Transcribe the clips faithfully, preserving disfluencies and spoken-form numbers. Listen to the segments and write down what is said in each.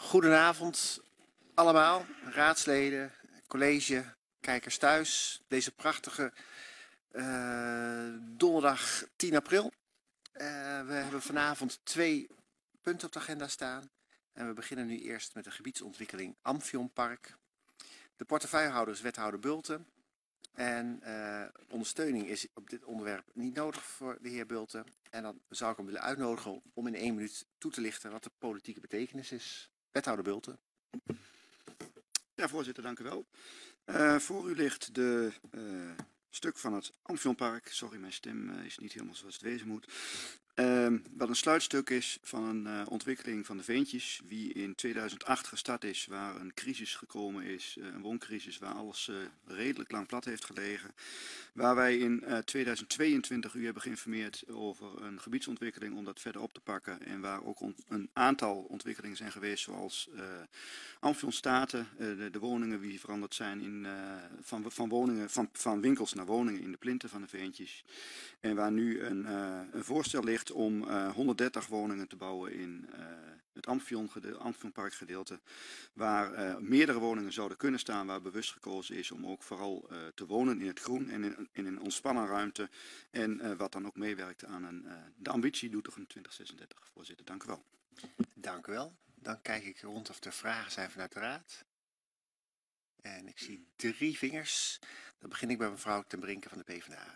Goedenavond allemaal, raadsleden, college, kijkers thuis. Deze prachtige uh, donderdag tien april. Uh, we hebben vanavond twee punten op de agenda staan. En we beginnen nu eerst met de gebiedsontwikkeling Amphionpark. De portefeuillehouder is wethouder Bulten. En uh, ondersteuning is op dit onderwerp niet nodig voor de heer Bulten. En dan zou ik hem willen uitnodigen om in één minuut toe te lichten wat de politieke betekenis is. Wethouder Bulten. Ja, voorzitter, dank u wel. Uh, voor u ligt de uh, stuk van het Amphionpark. Sorry, mijn stem uh, is niet helemaal zoals het wezen moet. Uh, wat een sluitstuk is van een uh, ontwikkeling van de Veentjes, die in tweeduizend acht gestart is, waar een crisis gekomen is, uh, een wooncrisis, waar alles uh, redelijk lang plat heeft gelegen. Waar wij in uh, tweeduizend tweeëntwintig u hebben geïnformeerd over een gebiedsontwikkeling om dat verder op te pakken. En waar ook on een aantal ontwikkelingen zijn geweest, zoals uh, Amphionstaten, uh, de, de woningen die veranderd zijn in, uh, van, van, woningen, van, van winkels naar woningen in de plinten van de Veentjes. En waar nu een, uh, een voorstel ligt om uh, honderddertig woningen te bouwen in uh, het Amphion gede Amphionpark gedeelte, waar uh, meerdere woningen zouden kunnen staan, waar bewust gekozen is om ook vooral uh, te wonen in het groen en in, in een ontspannen ruimte. En uh, wat dan ook meewerkt aan een, uh, de ambitie doet toch een twintig zesendertig. Voorzitter, dank u wel. Dank u wel. Dan kijk ik rond of er vragen zijn vanuit de raad. En ik zie drie vingers. Dan begin ik bij mevrouw Ten Brinke van de PvdA.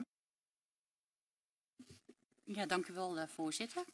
Ja, dank u wel, uh, voorzitter.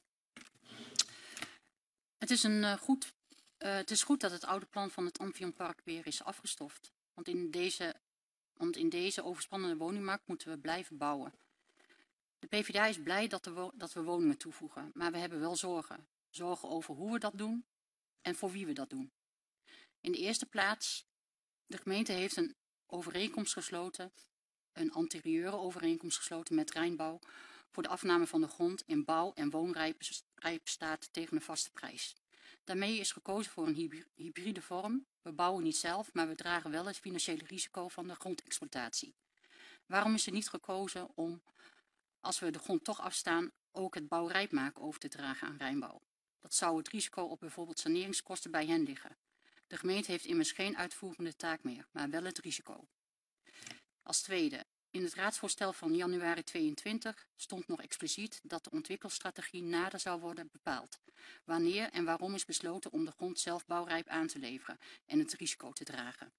Het is, een, uh, goed, uh, het is goed dat het oude plan van het Amphionpark weer is afgestoft. Want in deze, want in deze overspannende woningmarkt moeten we blijven bouwen. De PvdA is blij dat, de dat we woningen toevoegen, maar we hebben wel zorgen. Zorgen over hoe we dat doen en voor wie we dat doen. In de eerste plaats, de gemeente heeft een overeenkomst gesloten, een anterieure overeenkomst gesloten met Rijnbouw, voor de afname van de grond in bouw- en woonrijpe staat tegen een vaste prijs. Daarmee is gekozen voor een hybride vorm. We bouwen niet zelf, maar we dragen wel het financiële risico van de grondexploitatie. Waarom is er niet gekozen om, als we de grond toch afstaan, ook het bouwrijp maken over te dragen aan Rijnbouw? Dat zou het risico op bijvoorbeeld saneringskosten bij hen liggen. De gemeente heeft immers geen uitvoerende taak meer, maar wel het risico. Als tweede, in het raadsvoorstel van januari tweeëntwintig stond nog expliciet dat de ontwikkelstrategie nader zou worden bepaald. Wanneer en waarom is besloten om de grond zelf bouwrijp aan te leveren en het risico te dragen.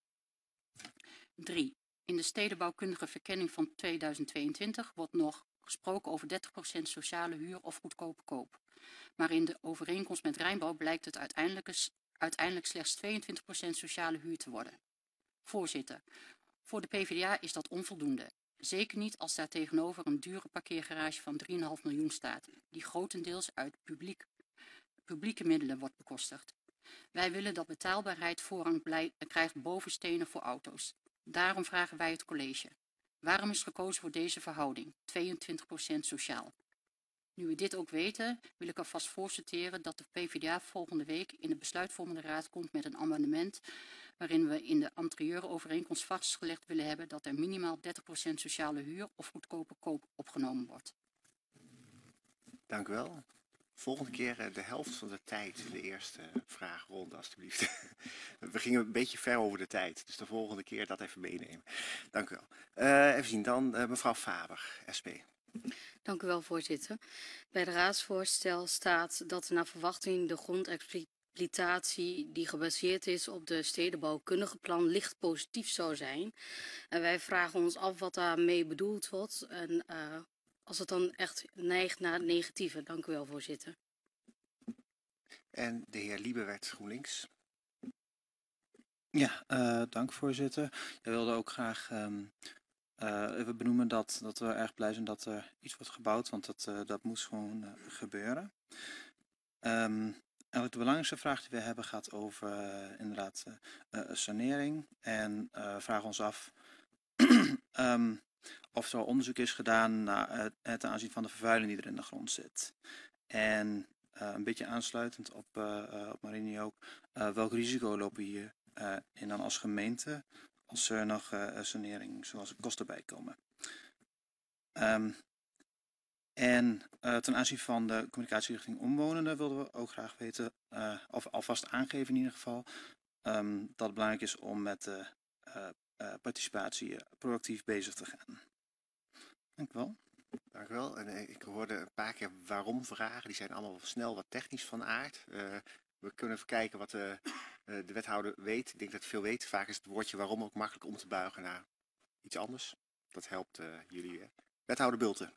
drie. In de stedenbouwkundige verkenning van tweeduizend tweeëntwintig wordt nog gesproken over dertig procent sociale huur of goedkope koop. Maar in de overeenkomst met Rijnbouw blijkt het uiteindelijk, uiteindelijk slechts tweeëntwintig procent sociale huur te worden. Voorzitter, voor de PvdA is dat onvoldoende. Zeker niet als daar tegenover een dure parkeergarage van drie komma vijf miljoen staat, die grotendeels uit publiek, publieke middelen wordt bekostigd. Wij willen dat betaalbaarheid voorrang blij, krijgt boven stenen voor auto's. Daarom vragen wij het college. Waarom is gekozen voor deze verhouding, tweeëntwintig procent sociaal? Nu we dit ook weten, wil ik alvast voorsorteren dat de PvdA volgende week in de besluitvormende raad komt met een amendement waarin we in de anterieure overeenkomst vastgelegd willen hebben dat er minimaal dertig procent sociale huur of goedkope koop opgenomen wordt. Dank u wel. Volgende keer de helft van de tijd de eerste vraagronde, alstublieft. We gingen een beetje ver over de tijd, dus de volgende keer dat even meenemen. Dank u wel. Uh, even zien dan, uh, mevrouw Faber, S P. Dank u wel, voorzitter. Bij het raadsvoorstel staat dat naar verwachting de grondexploitatie die gebaseerd is op de stedenbouwkundige plan licht positief zou zijn. En wij vragen ons af wat daarmee bedoeld wordt en uh, als het dan echt neigt naar het negatieve. Dank u wel, voorzitter. En de heer Liebewert, GroenLinks. Ja, uh, dank voorzitter. Wij wilden ook graag um, uh, even benoemen dat, dat we erg blij zijn dat er iets wordt gebouwd, want dat, uh, dat moet gewoon uh, gebeuren. Um, eigenlijk de belangrijkste vraag die we hebben gaat over uh, inderdaad uh, uh, sanering en uh, vragen ons af um, of er al onderzoek is gedaan naar uh, het aanzien van de vervuiling die er in de grond zit. En uh, een beetje aansluitend op, uh, uh, op Marini ook, uh, welk risico lopen hier uh, in dan als gemeente als er nog uh, sanering zoals kosten bij komen. Um, En uh, ten aanzien van de communicatie richting omwonenden wilden we ook graag weten, uh, of alvast aangeven in ieder geval, um, dat het belangrijk is om met de uh, uh, participatie uh, proactief bezig te gaan. Dank u wel. Dank u wel. En uh, ik hoorde een paar keer waarom vragen. Die zijn allemaal snel wat technisch van aard. Uh, we kunnen even kijken wat uh, uh, de wethouder weet. Ik denk dat hij veel weet. Vaak is het woordje waarom ook makkelijk om te buigen naar iets anders. Dat helpt uh, jullie. Uh. Wethouder Bulten.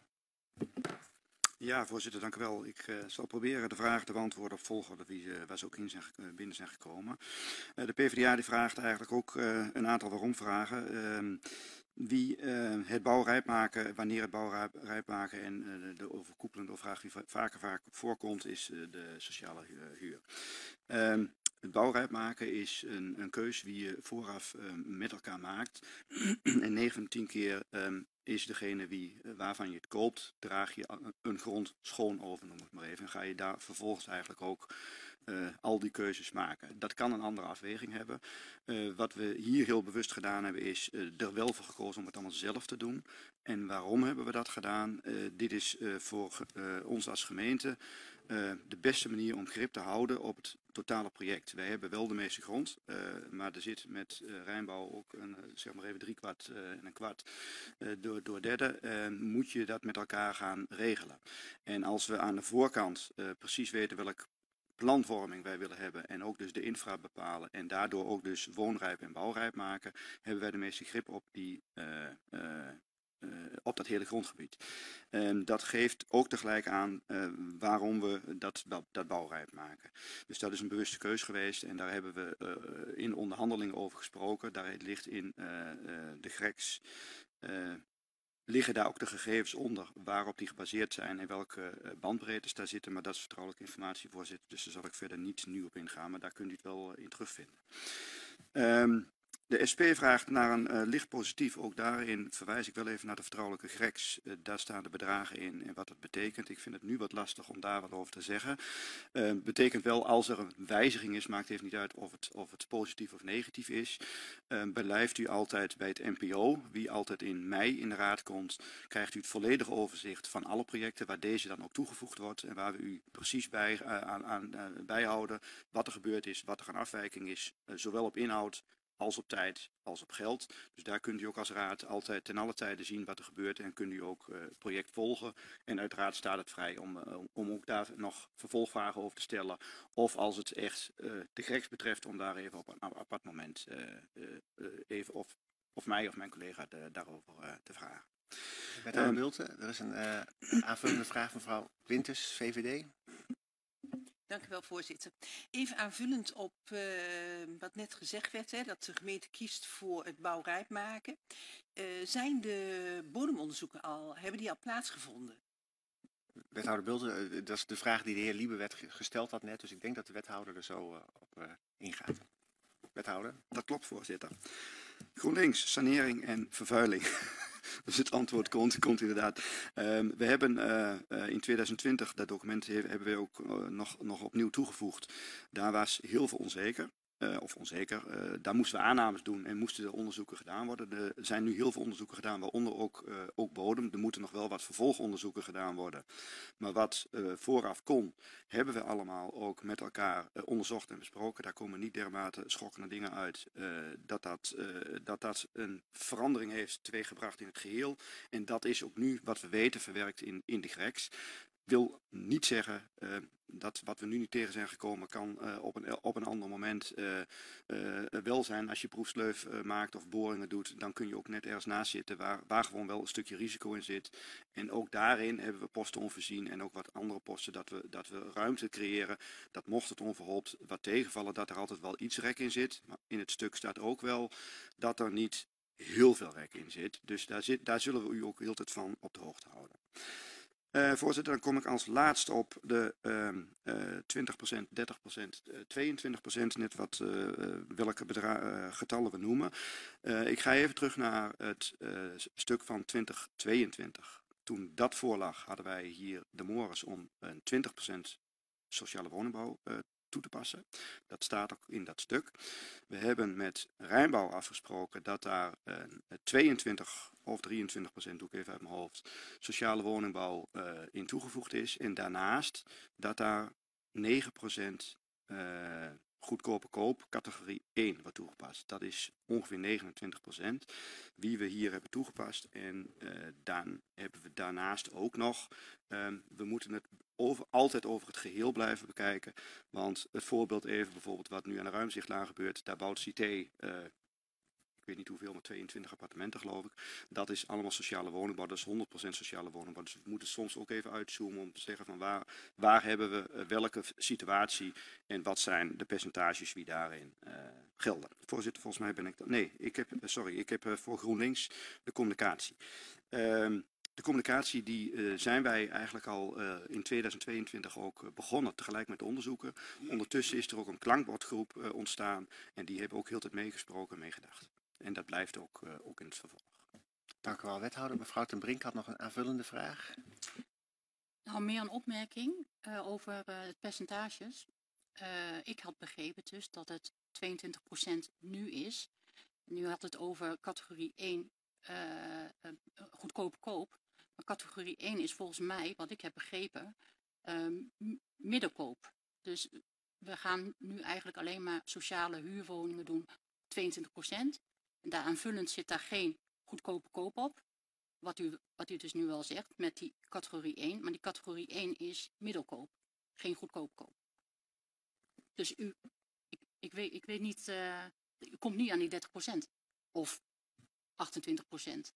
Ja, voorzitter, dank u wel. Ik uh, zal proberen de vragen te beantwoorden op volgorde wie, uh, waar ze ook in zijn, uh, binnen zijn gekomen. Uh, de PvdA die vraagt eigenlijk ook uh, een aantal waarom-vragen. Uh, wie uh, het bouwrijp maken, wanneer het bouwrijp maken en uh, de overkoepelende vraag die vaker vaak voorkomt is uh, de sociale huur. Uh, Het bouwrijp maken is een, een keus die je vooraf uh, met elkaar maakt. En negen van de tien keer um, is degene wie, uh, waarvan je het koopt, draag je een grond schoon over, noem ik maar even. En ga je daar vervolgens eigenlijk ook uh, al die keuzes maken. Dat kan een andere afweging hebben. Uh, wat we hier heel bewust gedaan hebben is uh, er wel voor gekozen om het allemaal zelf te doen. En waarom hebben we dat gedaan? Uh, dit is uh, voor uh, ons als gemeente uh, de beste manier om grip te houden op het totale project. Wij hebben wel de meeste grond, uh, maar er zit met uh, Rijnbouw ook een, uh, zeg maar even drie kwart uh, en een kwart uh, door, door derde. Uh, moet je dat met elkaar gaan regelen. En als we aan de voorkant uh, precies weten welk planvorming wij willen hebben en ook dus de infra bepalen en daardoor ook dus woonrijp en bouwrijp maken, hebben wij de meeste grip op die uh, uh, Uh, op dat hele grondgebied. En dat geeft ook tegelijk aan uh, waarom we dat, dat, dat bouwrijp maken. Dus dat is een bewuste keus geweest en daar hebben we uh, in onderhandelingen over gesproken. Daar ligt in uh, uh, de G R E X uh, liggen daar ook de gegevens onder waarop die gebaseerd zijn en welke uh, bandbreedtes daar zitten. Maar dat is vertrouwelijke informatie, voorzitter. Dus daar zal ik verder niet nu op ingaan, maar daar kunt u het wel uh, in terugvinden. Um, De S P vraagt naar een uh, licht positief. Ook daarin verwijs ik wel even naar de vertrouwelijke G R E X. Uh, daar staan de bedragen in en wat het betekent. Ik vind het nu wat lastig om daar wat over te zeggen. Uh, betekent wel als er een wijziging is, maakt het even niet uit of het, of het positief of negatief is. Uh, blijft u altijd bij het N P O. Wie altijd in mei in de raad komt, krijgt u het volledige overzicht van alle projecten waar deze dan ook toegevoegd wordt. En waar we u precies bij, uh, aan, aan uh, bijhouden wat er gebeurd is, wat er een afwijking is. Uh, zowel op inhoud als op tijd, als op geld. Dus daar kunt u ook als raad altijd ten alle tijde zien wat er gebeurt en kunt u ook uh, het project volgen. En uiteraard staat het vrij om, uh, om ook daar nog vervolgvragen over te stellen. Of als het echt uh, de G R E X betreft, om daar even op een apart moment uh, uh, uh, even of, of mij of mijn collega de, daarover uh, te vragen. Wethouder um, Bulten, er is een uh, aanvullende vraag van mevrouw Winters, V V D. Dank u wel, voorzitter. Even aanvullend op uh, wat net gezegd werd, hè, dat de gemeente kiest voor het bouwrijp maken. Uh, zijn de bodemonderzoeken al, hebben die al plaatsgevonden? Wethouder Bulten, uh, dat is de vraag die de heer Liebewet gesteld had net, dus ik denk dat de wethouder er zo uh, op uh, ingaat. Wethouder? Dat klopt, voorzitter. GroenLinks, sanering en vervuiling. Dus het antwoord komt, komt inderdaad. Um, we hebben uh, uh, in twintig twintig, dat document hebben we ook uh, nog, nog opnieuw toegevoegd. Daar was heel veel onzeker. Uh, of onzeker. Uh, daar moesten we aannames doen en moesten er onderzoeken gedaan worden. Er zijn nu heel veel onderzoeken gedaan, waaronder ook, uh, ook bodem. Er moeten nog wel wat vervolgonderzoeken gedaan worden. Maar wat uh, vooraf kon, hebben we allemaal ook met elkaar uh, onderzocht en besproken. Daar komen niet dermate schokkende dingen uit. Uh, dat, dat, uh, dat dat een verandering heeft teweeggebracht in het geheel. En dat is ook nu wat we weten verwerkt in, in de G R E X. Wil niet zeggen uh, dat wat we nu niet tegen zijn gekomen kan uh, op, een, op een ander moment uh, uh, wel zijn. Als je proefsleuf uh, maakt of boringen doet, dan kun je ook net ergens naast zitten waar, waar gewoon wel een stukje risico in zit. En ook daarin hebben we posten onvoorzien en ook wat andere posten dat we, dat we ruimte creëren. Dat mocht het onverhoopt wat tegenvallen, dat er altijd wel iets rek in zit. Maar in het stuk staat ook wel dat er niet heel veel rek in zit. Dus daar, zit, daar zullen we u ook heel tijd van op de hoogte houden. Uh, voorzitter, dan kom ik als laatste op de uh, uh, twintig procent, dertig procent, uh, tweeëntwintig procent, net wat uh, welke bedra- uh, getallen we noemen. Uh, ik ga even terug naar het uh, stuk van twintig tweeëntwintig. Toen dat voorlag hadden wij hier de mores om een twintig procent sociale woningbouw uh, toe te passen. Dat staat ook in dat stuk. We hebben met Rijnbouw afgesproken dat daar uh, tweeëntwintig of drieëntwintig procent, doe ik even uit mijn hoofd, sociale woningbouw uh, in toegevoegd is. En daarnaast dat daar negen procent uh, goedkope koop, categorie één, wordt toegepast. Dat is ongeveer negenentwintig procent wie we hier hebben toegepast. En uh, dan hebben we daarnaast ook nog, um, we moeten het over, altijd over het geheel blijven bekijken. Want het voorbeeld even bijvoorbeeld wat nu aan de Ruimzichtlaan gebeurt, daar bouwt Cité, uh, ik weet niet hoeveel, maar tweeëntwintig appartementen geloof ik. Dat is allemaal sociale woningbouw, dat is honderd procent sociale woningbouw. Dus we moeten soms ook even uitzoomen om te zeggen van waar, waar hebben we uh, welke situatie en wat zijn de percentages die daarin uh, gelden. Voorzitter, volgens mij ben ik dat. Nee, ik heb, sorry, ik heb uh, voor GroenLinks de communicatie. Uh, De communicatie die uh, zijn wij eigenlijk al uh, in tweeduizend tweeëntwintig ook uh, begonnen, tegelijk met de onderzoeken. Ondertussen is er ook een klankbordgroep uh, ontstaan en die hebben ook heel tijd meegesproken en meegedacht. En dat blijft ook, uh, ook in het vervolg. Dank u wel, wethouder. Mevrouw ten Brink had nog een aanvullende vraag. Nou, meer een opmerking uh, over uh, het percentages. Uh, ik had begrepen dus dat het tweeëntwintig procent nu is. Nu had het over categorie één uh, uh, goedkope koop. Maar categorie één is volgens mij, wat ik heb begrepen, um, middenkoop. Dus we gaan nu eigenlijk alleen maar sociale huurwoningen doen, tweeëntwintig procent. En daar aanvullend zit daar geen goedkope koop op. Wat u, wat u dus nu wel zegt met die categorie één. Maar die categorie één is middelkoop, geen goedkope koop. Dus u, ik, ik, weet, ik weet niet, uh, u komt niet aan die dertig procent of achtentwintig procent.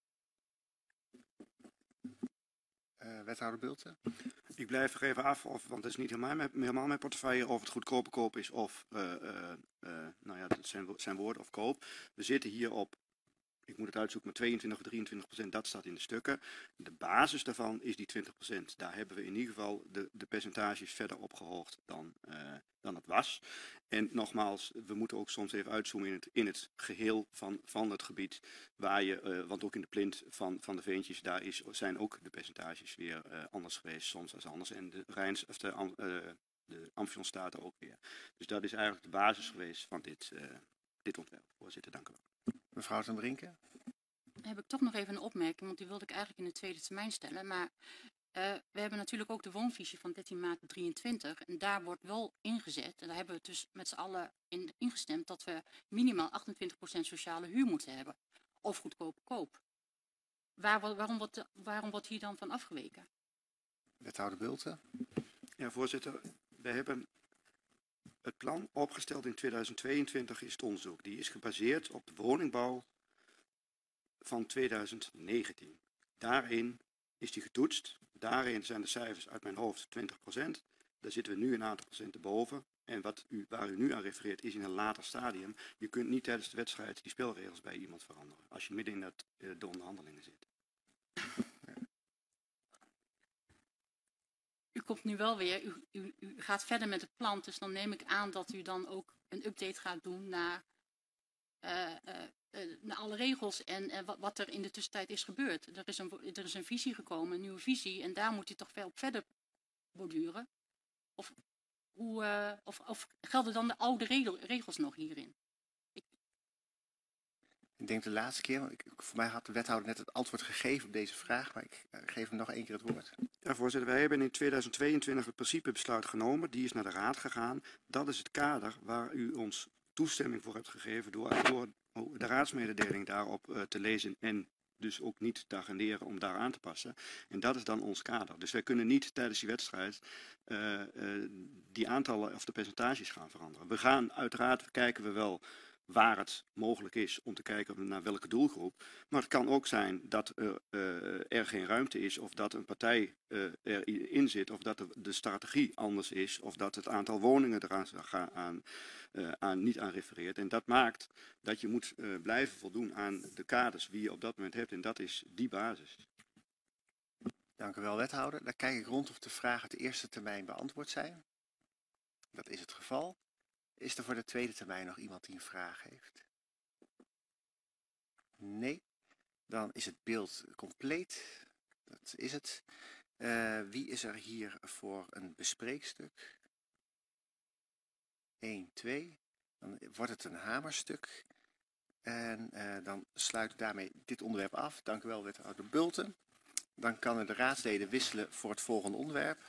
Uh, wethouder Bulten. Ik blijf er even af, of, want het is niet helemaal mijn, helemaal mijn portefeuille, of het goedkope koop is of, uh, uh, uh, nou ja, dat zijn, zijn woord of koop. We zitten hier op, ik moet het uitzoeken, maar tweeëntwintig of drieëntwintig procent, dat staat in de stukken. De basis daarvan is die twintig procent. Daar hebben we in ieder geval de, de percentages verder opgehoogd dan, uh, dan het was. En nogmaals, we moeten ook soms even uitzoomen in het, in het geheel van, van het gebied. Waar je, uh, want ook in de plint van, van de veentjes, daar is, zijn ook de percentages weer uh, anders geweest, soms als anders. En de Rijns, of de, uh, de Amphionstaten ook weer. Dus dat is eigenlijk de basis geweest van dit, uh, dit ontwerp. Voorzitter, dank u wel. Mevrouw ten Brinke. Dan heb ik toch nog even een opmerking, want die wilde ik eigenlijk in de tweede termijn stellen. Maar uh, we hebben natuurlijk ook de woonvisie van dertien maart drieëntwintig. En daar wordt wel ingezet, en daar hebben we dus met z'n allen in ingestemd, dat we minimaal achtentwintig procent sociale huur moeten hebben. Of goedkope koop. Waar, waarom, wordt, waarom wordt hier dan van afgeweken? Wethouder Bulten. Ja, voorzitter. We hebben het plan opgesteld in tweeduizend tweeëntwintig is het onderzoek. Die is gebaseerd op de woningbouw van tweeduizend negentien. Daarin is die getoetst. Daarin zijn de cijfers uit mijn hoofd twintig procent. Daar zitten we nu een aantal procenten boven. En wat u, waar u nu aan refereert is in een later stadium. Je kunt niet tijdens de wedstrijd die spelregels bij iemand veranderen. Als je midden in dat, uh, de onderhandelingen zit. U komt nu wel weer, u, u, u gaat verder met het plan. Dus dan neem ik aan dat u dan ook een update gaat doen naar, uh, uh, uh, naar alle regels en uh, wat, wat er in de tussentijd is gebeurd. Er is, een, er is een visie gekomen, een nieuwe visie. En daar moet u toch wel op verder borduren. Of, hoe, uh, of, of gelden dan de oude regel, regels nog hierin? Ik... ik denk de laatste keer, want ik, voor mij had de wethouder net het antwoord gegeven op deze vraag. Maar ik uh, geef hem nog één keer het woord. Ja, voorzitter, wij hebben in tweeduizend tweeëntwintig het principebesluit genomen. Die is naar de raad gegaan. Dat is het kader waar u ons toestemming voor hebt gegeven door, door de raadsmededeling daarop uh, te lezen en dus ook niet te agenderen om daar aan te passen. En dat is dan ons kader. Dus wij kunnen niet tijdens die wedstrijd uh, uh, die aantallen of de percentages gaan veranderen. We gaan uiteraard, kijken we wel waar het mogelijk is om te kijken naar welke doelgroep. Maar het kan ook zijn dat uh, uh, er geen ruimte is of dat een partij uh, erin zit of dat de, de strategie anders is of dat het aantal woningen eraan aan, uh, aan, niet aan refereert. En dat maakt dat je moet uh, blijven voldoen aan de kaders die je op dat moment hebt en dat is die basis. Dank u wel, wethouder. Dan kijk ik rond of de vragen uit de eerste termijn beantwoord zijn. Dat is het geval. Is er voor de tweede termijn nog iemand die een vraag heeft? Nee. Dan is het beeld compleet. Dat is het. Uh, wie is er hier voor een bespreekstuk? één, twee. Dan wordt het een hamerstuk. En uh, dan sluit ik daarmee dit onderwerp af. Dank u wel, wethouder Bulten. Dan kunnen de raadsleden wisselen voor het volgende onderwerp.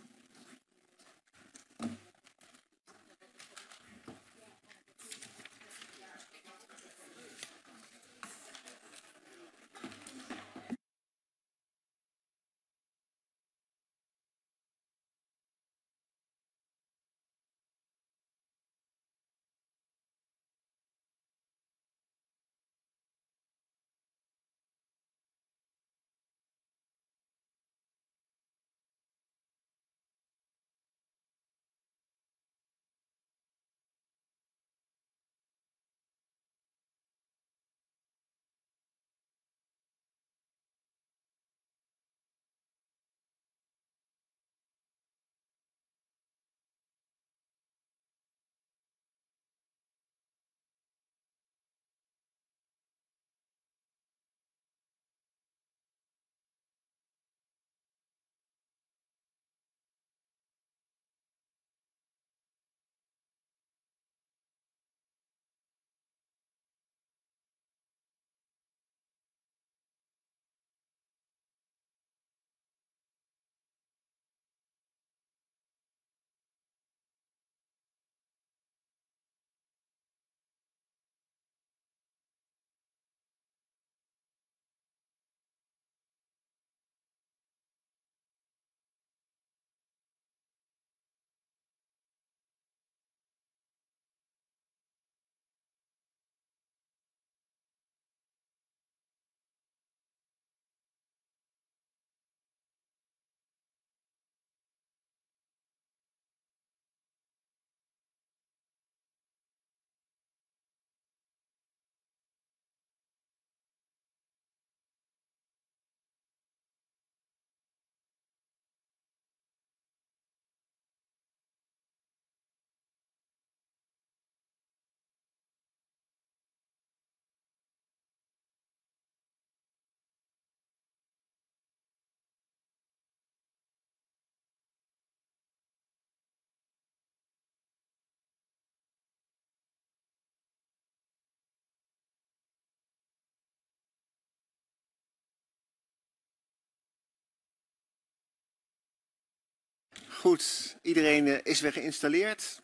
Goed, iedereen uh, is weer geïnstalleerd.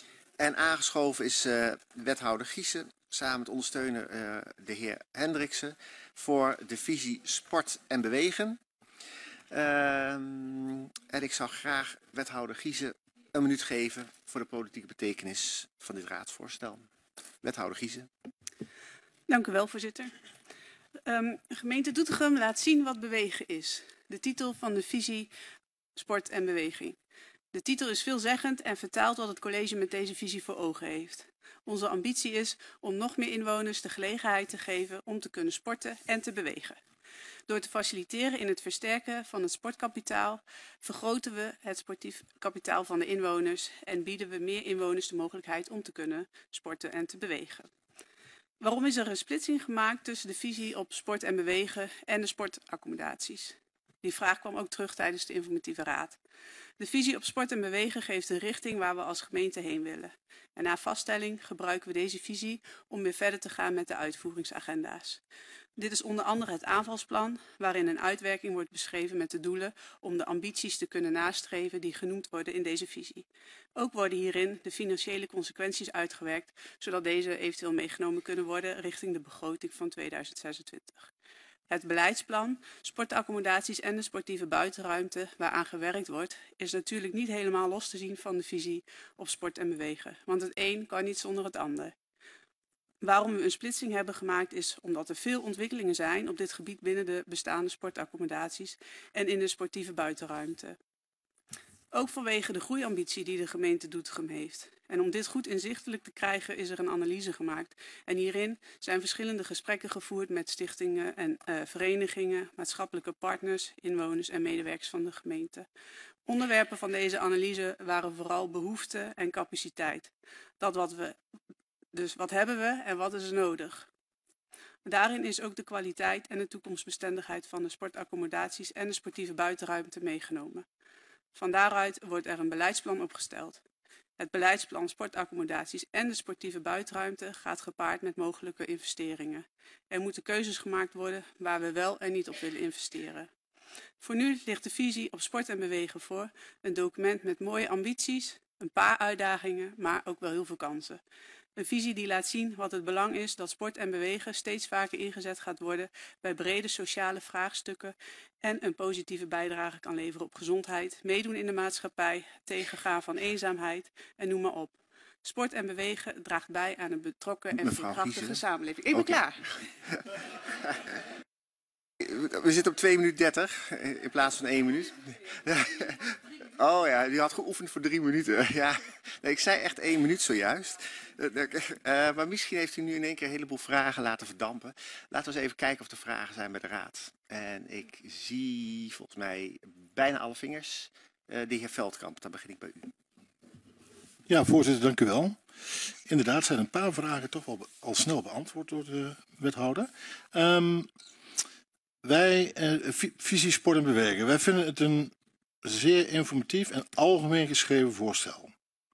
En aangeschoven is uh, wethouder Giesen, samen met ondersteuner uh, de heer Hendriksen, voor de visie Sport en Bewegen. Uh, en ik zou graag wethouder Giesen een minuut geven voor de politieke betekenis van dit raadsvoorstel. Wethouder Giesen. Dank u wel, voorzitter. Um, gemeente Doetinchem laat zien wat bewegen is. De titel van de visie Sport en Beweging. De titel is veelzeggend en vertaalt wat het college met deze visie voor ogen heeft. Onze ambitie is om nog meer inwoners de gelegenheid te geven om te kunnen sporten en te bewegen. Door te faciliteren in het versterken van het sportkapitaal vergroten we het sportief kapitaal van de inwoners en bieden we meer inwoners de mogelijkheid om te kunnen sporten en te bewegen. Waarom is er een splitsing gemaakt tussen de visie op sport en bewegen en de sportaccommodaties? Die vraag kwam ook terug tijdens de informatieve raad. De visie op sport en bewegen geeft een richting waar we als gemeente heen willen. En na vaststelling gebruiken we deze visie om weer verder te gaan met de uitvoeringsagenda's. Dit is onder andere het aanvalsplan, waarin een uitwerking wordt beschreven met de doelen om de ambities te kunnen nastreven die genoemd worden in deze visie. Ook worden hierin de financiële consequenties uitgewerkt, zodat deze eventueel meegenomen kunnen worden richting de begroting van tweeduizend zesentwintig. Het beleidsplan, sportaccommodaties en de sportieve buitenruimte waaraan gewerkt wordt, is natuurlijk niet helemaal los te zien van de visie op sport en bewegen, want het een kan niet zonder het ander. Waarom we een splitsing hebben gemaakt is omdat er veel ontwikkelingen zijn op dit gebied binnen de bestaande sportaccommodaties en in de sportieve buitenruimte. Ook vanwege de groeiambitie die de gemeente Doetinchem heeft. En om dit goed inzichtelijk te krijgen is er een analyse gemaakt. En hierin zijn verschillende gesprekken gevoerd met stichtingen en uh, verenigingen, maatschappelijke partners, inwoners en medewerkers van de gemeente. Onderwerpen van deze analyse waren vooral behoefte en capaciteit. Dat wat we, dus wat hebben we en wat is er nodig? Daarin is ook de kwaliteit en de toekomstbestendigheid van de sportaccommodaties en de sportieve buitenruimte meegenomen. Van daaruit wordt er een beleidsplan opgesteld. Het beleidsplan sportaccommodaties en de sportieve buitenruimte gaat gepaard met mogelijke investeringen. Er moeten keuzes gemaakt worden waar we wel en niet op willen investeren. Voor nu ligt de visie op sport en bewegen voor. Een document met mooie ambities, een paar uitdagingen, maar ook wel heel veel kansen. Een visie die laat zien wat het belang is dat sport en bewegen steeds vaker ingezet gaat worden bij brede sociale vraagstukken en een positieve bijdrage kan leveren op gezondheid, meedoen in de maatschappij, tegengaan van eenzaamheid en noem maar op. Sport en bewegen draagt bij aan een betrokken en veerkrachtige samenleving. Ik ben Okay. klaar. We zitten op twee minuten dertig in plaats van één minuut. Oh ja, die had geoefend voor drie minuten. Ja, nee, ik zei echt één minuut zojuist. Uh, maar misschien heeft u nu in één keer een heleboel vragen laten verdampen. Laten we eens even kijken of er vragen zijn bij de raad. En ik zie volgens mij bijna alle vingers. Uh, de heer Veldkamp, dan begin ik bij u. Ja, voorzitter, dank u wel. Inderdaad zijn een paar vragen toch wel al snel beantwoord door de wethouder. Um, wij, uh, visie sport en bewegen, wij vinden het een zeer informatief en algemeen geschreven voorstel.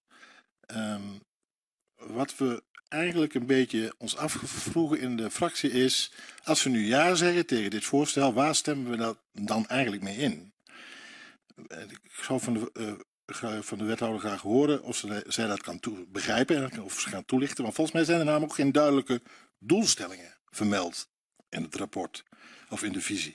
Um, wat we eigenlijk een beetje ons afvroegen in de fractie is, als we nu ja zeggen tegen dit voorstel, waar stemmen we dat dan eigenlijk mee in? Ik zou van de, uh, van de wethouder graag horen of ze, zij dat kan toe, begrijpen en of ze gaan toelichten. Want volgens mij zijn er namelijk ook geen duidelijke doelstellingen vermeld in het rapport of in de visie.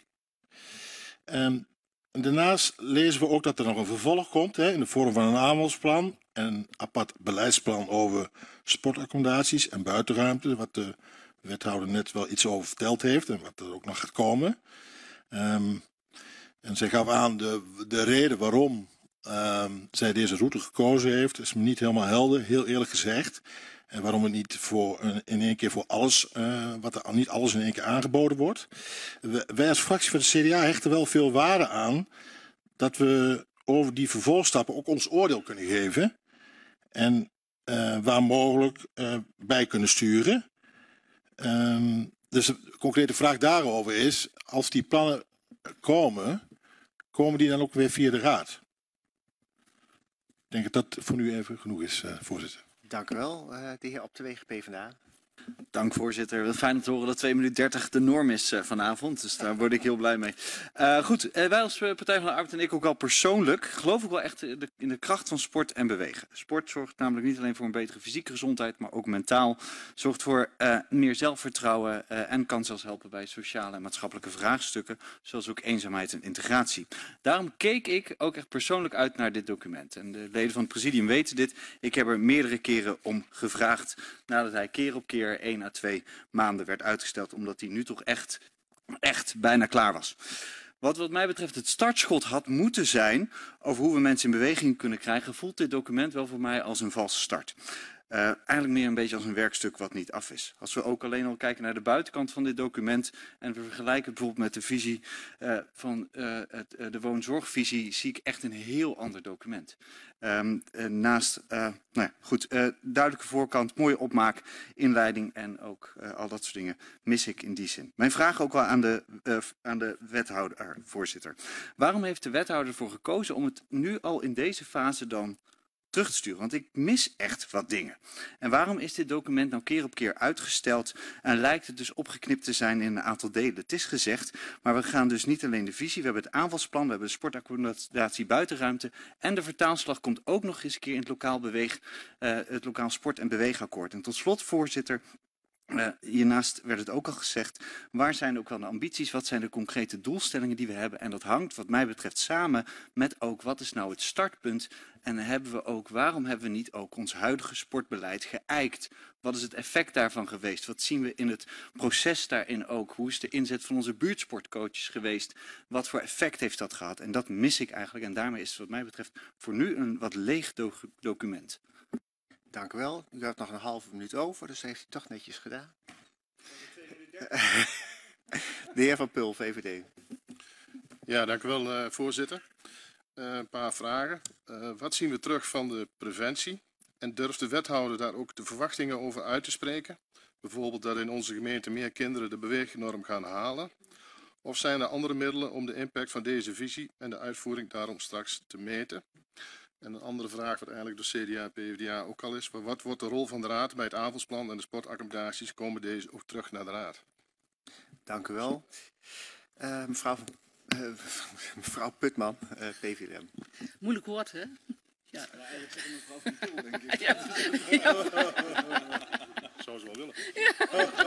Um, Daarnaast lezen we ook dat er nog een vervolg komt hè, in de vorm van een aanvalsplan en een apart beleidsplan over sportaccommodaties en buitenruimte, wat de wethouder net wel iets over verteld heeft en wat er ook nog gaat komen. Um, en zij gaf aan de, de reden waarom um, zij deze route gekozen heeft, is me niet helemaal helder, heel eerlijk gezegd. En waarom het niet voor een, in één keer voor alles, uh, wat er niet alles in één keer aangeboden wordt. Wij als fractie van de C D A hechten wel veel waarde aan dat we over die vervolgstappen ook ons oordeel kunnen geven. En uh, waar mogelijk uh, bij kunnen sturen. Um, dus de concrete vraag daarover is, als die plannen komen, komen die dan ook weer via de raad? Ik denk dat dat voor nu even genoeg is, uh, voorzitter. Dank u wel, uh, de heer Optewege, PvdA. Dank voorzitter. Wel fijn om te horen dat twee minuten dertig de norm is uh, vanavond. Dus daar word ik heel blij mee. Uh, goed, uh, wij als Partij van de Arbeid en ik ook wel persoonlijk geloof ik wel echt in de, in de kracht van sport en bewegen. Sport zorgt namelijk niet alleen voor een betere fysieke gezondheid, maar ook mentaal. Zorgt voor uh, meer zelfvertrouwen uh, en kan zelfs helpen bij sociale en maatschappelijke vraagstukken, zoals ook eenzaamheid en integratie. Daarom keek ik ook echt persoonlijk uit naar dit document. En de leden van het presidium weten dit. Ik heb er meerdere keren om gevraagd, nadat hij keer op keer één à twee maanden werd uitgesteld, omdat hij nu toch echt, echt bijna klaar was. Wat wat mij betreft het startschot had moeten zijn over hoe we mensen in beweging kunnen krijgen, voelt dit document wel voor mij als een valse start. Uh, eigenlijk meer een beetje als een werkstuk wat niet af is. Als we ook alleen al kijken naar de buitenkant van dit document en we vergelijken bijvoorbeeld met de visie uh, van uh, het, uh, de woonzorgvisie, zie ik echt een heel ander document. Um, uh, naast, uh, nou ja, goed, uh, duidelijke voorkant, mooie opmaak, inleiding en ook uh, al dat soort dingen mis ik in die zin. Mijn vraag ook wel aan de, uh, aan de wethouder, uh, voorzitter. Waarom heeft de wethouder ervoor gekozen om het nu al in deze fase dan terug te sturen? Want ik mis echt wat dingen. En waarom is dit document nou keer op keer uitgesteld en lijkt het dus opgeknipt te zijn in een aantal delen? Het is gezegd, maar we gaan dus niet alleen de visie, we hebben het aanvalsplan, we hebben de sportaccommodatie buitenruimte en de vertaalslag komt ook nog eens een keer in het lokaal, beweeg, uh, het lokaal sport- en beweegakkoord. En tot slot, voorzitter, Uh, hiernaast werd het ook al gezegd, waar zijn ook wel de ambities, wat zijn de concrete doelstellingen die we hebben? En dat hangt wat mij betreft samen met ook wat is nou het startpunt en hebben we ook, waarom hebben we niet ook ons huidige sportbeleid geëikt? Wat is het effect daarvan geweest? Wat zien we in het proces daarin ook? Hoe is de inzet van onze buurtsportcoaches geweest? Wat voor effect heeft dat gehad? En dat mis ik eigenlijk en daarmee is het wat mij betreft voor nu een wat leeg doc document. Dank u wel. U had nog een halve minuut over, dus dat heeft u toch netjes gedaan. De heer Van Pul, V V D. Ja, dank u wel, uh, voorzitter. Uh, een paar vragen. Uh, wat zien we terug van de preventie? En durft de wethouder daar ook de verwachtingen over uit te spreken? Bijvoorbeeld dat in onze gemeente meer kinderen de beweegnorm gaan halen? Of zijn er andere middelen om de impact van deze visie en de uitvoering daarom straks te meten? En een andere vraag, wat eigenlijk door C D A en P v d A ook al is. Maar wat wordt de rol van de Raad bij het aanvalsplan en de sportaccommodaties? Komen deze ook terug naar de Raad? Dank u wel. Uh, mevrouw, uh, mevrouw Putman, uh, P v d A. Moeilijk woord, hè? Ja. Ja, eigenlijk zeggen mevrouw Van Tiel, denk ik. Ja. Ja. Zou ze wel willen. Ja.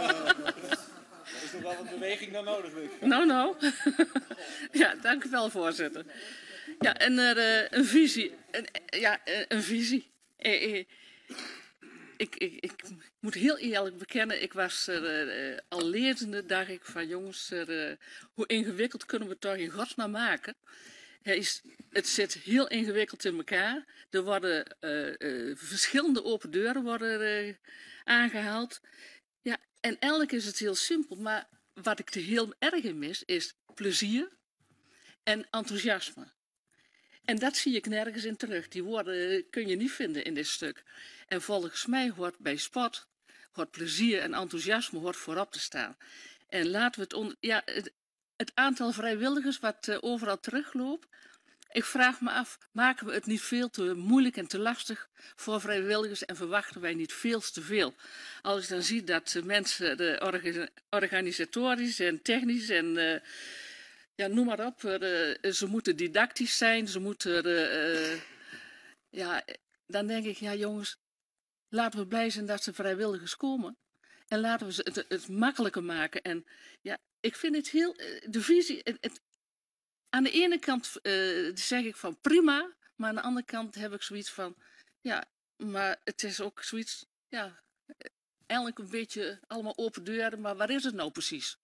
Er is nog wel wat beweging dan nodig, weet ik. Nou, nou. Ja, dank u wel, voorzitter. Ja, en uh, een visie. Een, ja, een visie. Eh, eh, ik, ik, ik moet heel eerlijk bekennen, ik was er uh, al lezende, dacht ik van jongens, uh, hoe ingewikkeld kunnen we het toch in godsnaam maken? Het, is, het zit heel ingewikkeld in elkaar. Er worden uh, uh, verschillende open deuren worden, uh, aangehaald. Ja, en eigenlijk is het heel simpel, maar wat ik er heel erg in mis, is plezier en enthousiasme. En dat zie ik nergens in terug. Die woorden kun je niet vinden in dit stuk. En volgens mij hoort bij sport, hoort plezier en enthousiasme hoort voorop te staan. En laten we het, on, ja, het, het aantal vrijwilligers wat uh, overal terugloopt. Ik vraag me af, maken we het niet veel te moeilijk en te lastig voor vrijwilligers en verwachten wij niet veel te veel? Als ik dan zie dat uh, mensen de orga, organisatorisch en technisch en uh, ja, noem maar op, uh, ze moeten didactisch zijn, ze moeten, uh, uh, ja, dan denk ik, ja jongens, laten we blij zijn dat ze vrijwilligers komen. En laten we ze het, het makkelijker maken. En ja, ik vind het heel, de visie, het, het, aan de ene kant uh, zeg ik van prima, maar aan de andere kant heb ik zoiets van, ja, maar het is ook zoiets, ja, eigenlijk een beetje allemaal open deuren, maar waar is het nou precies?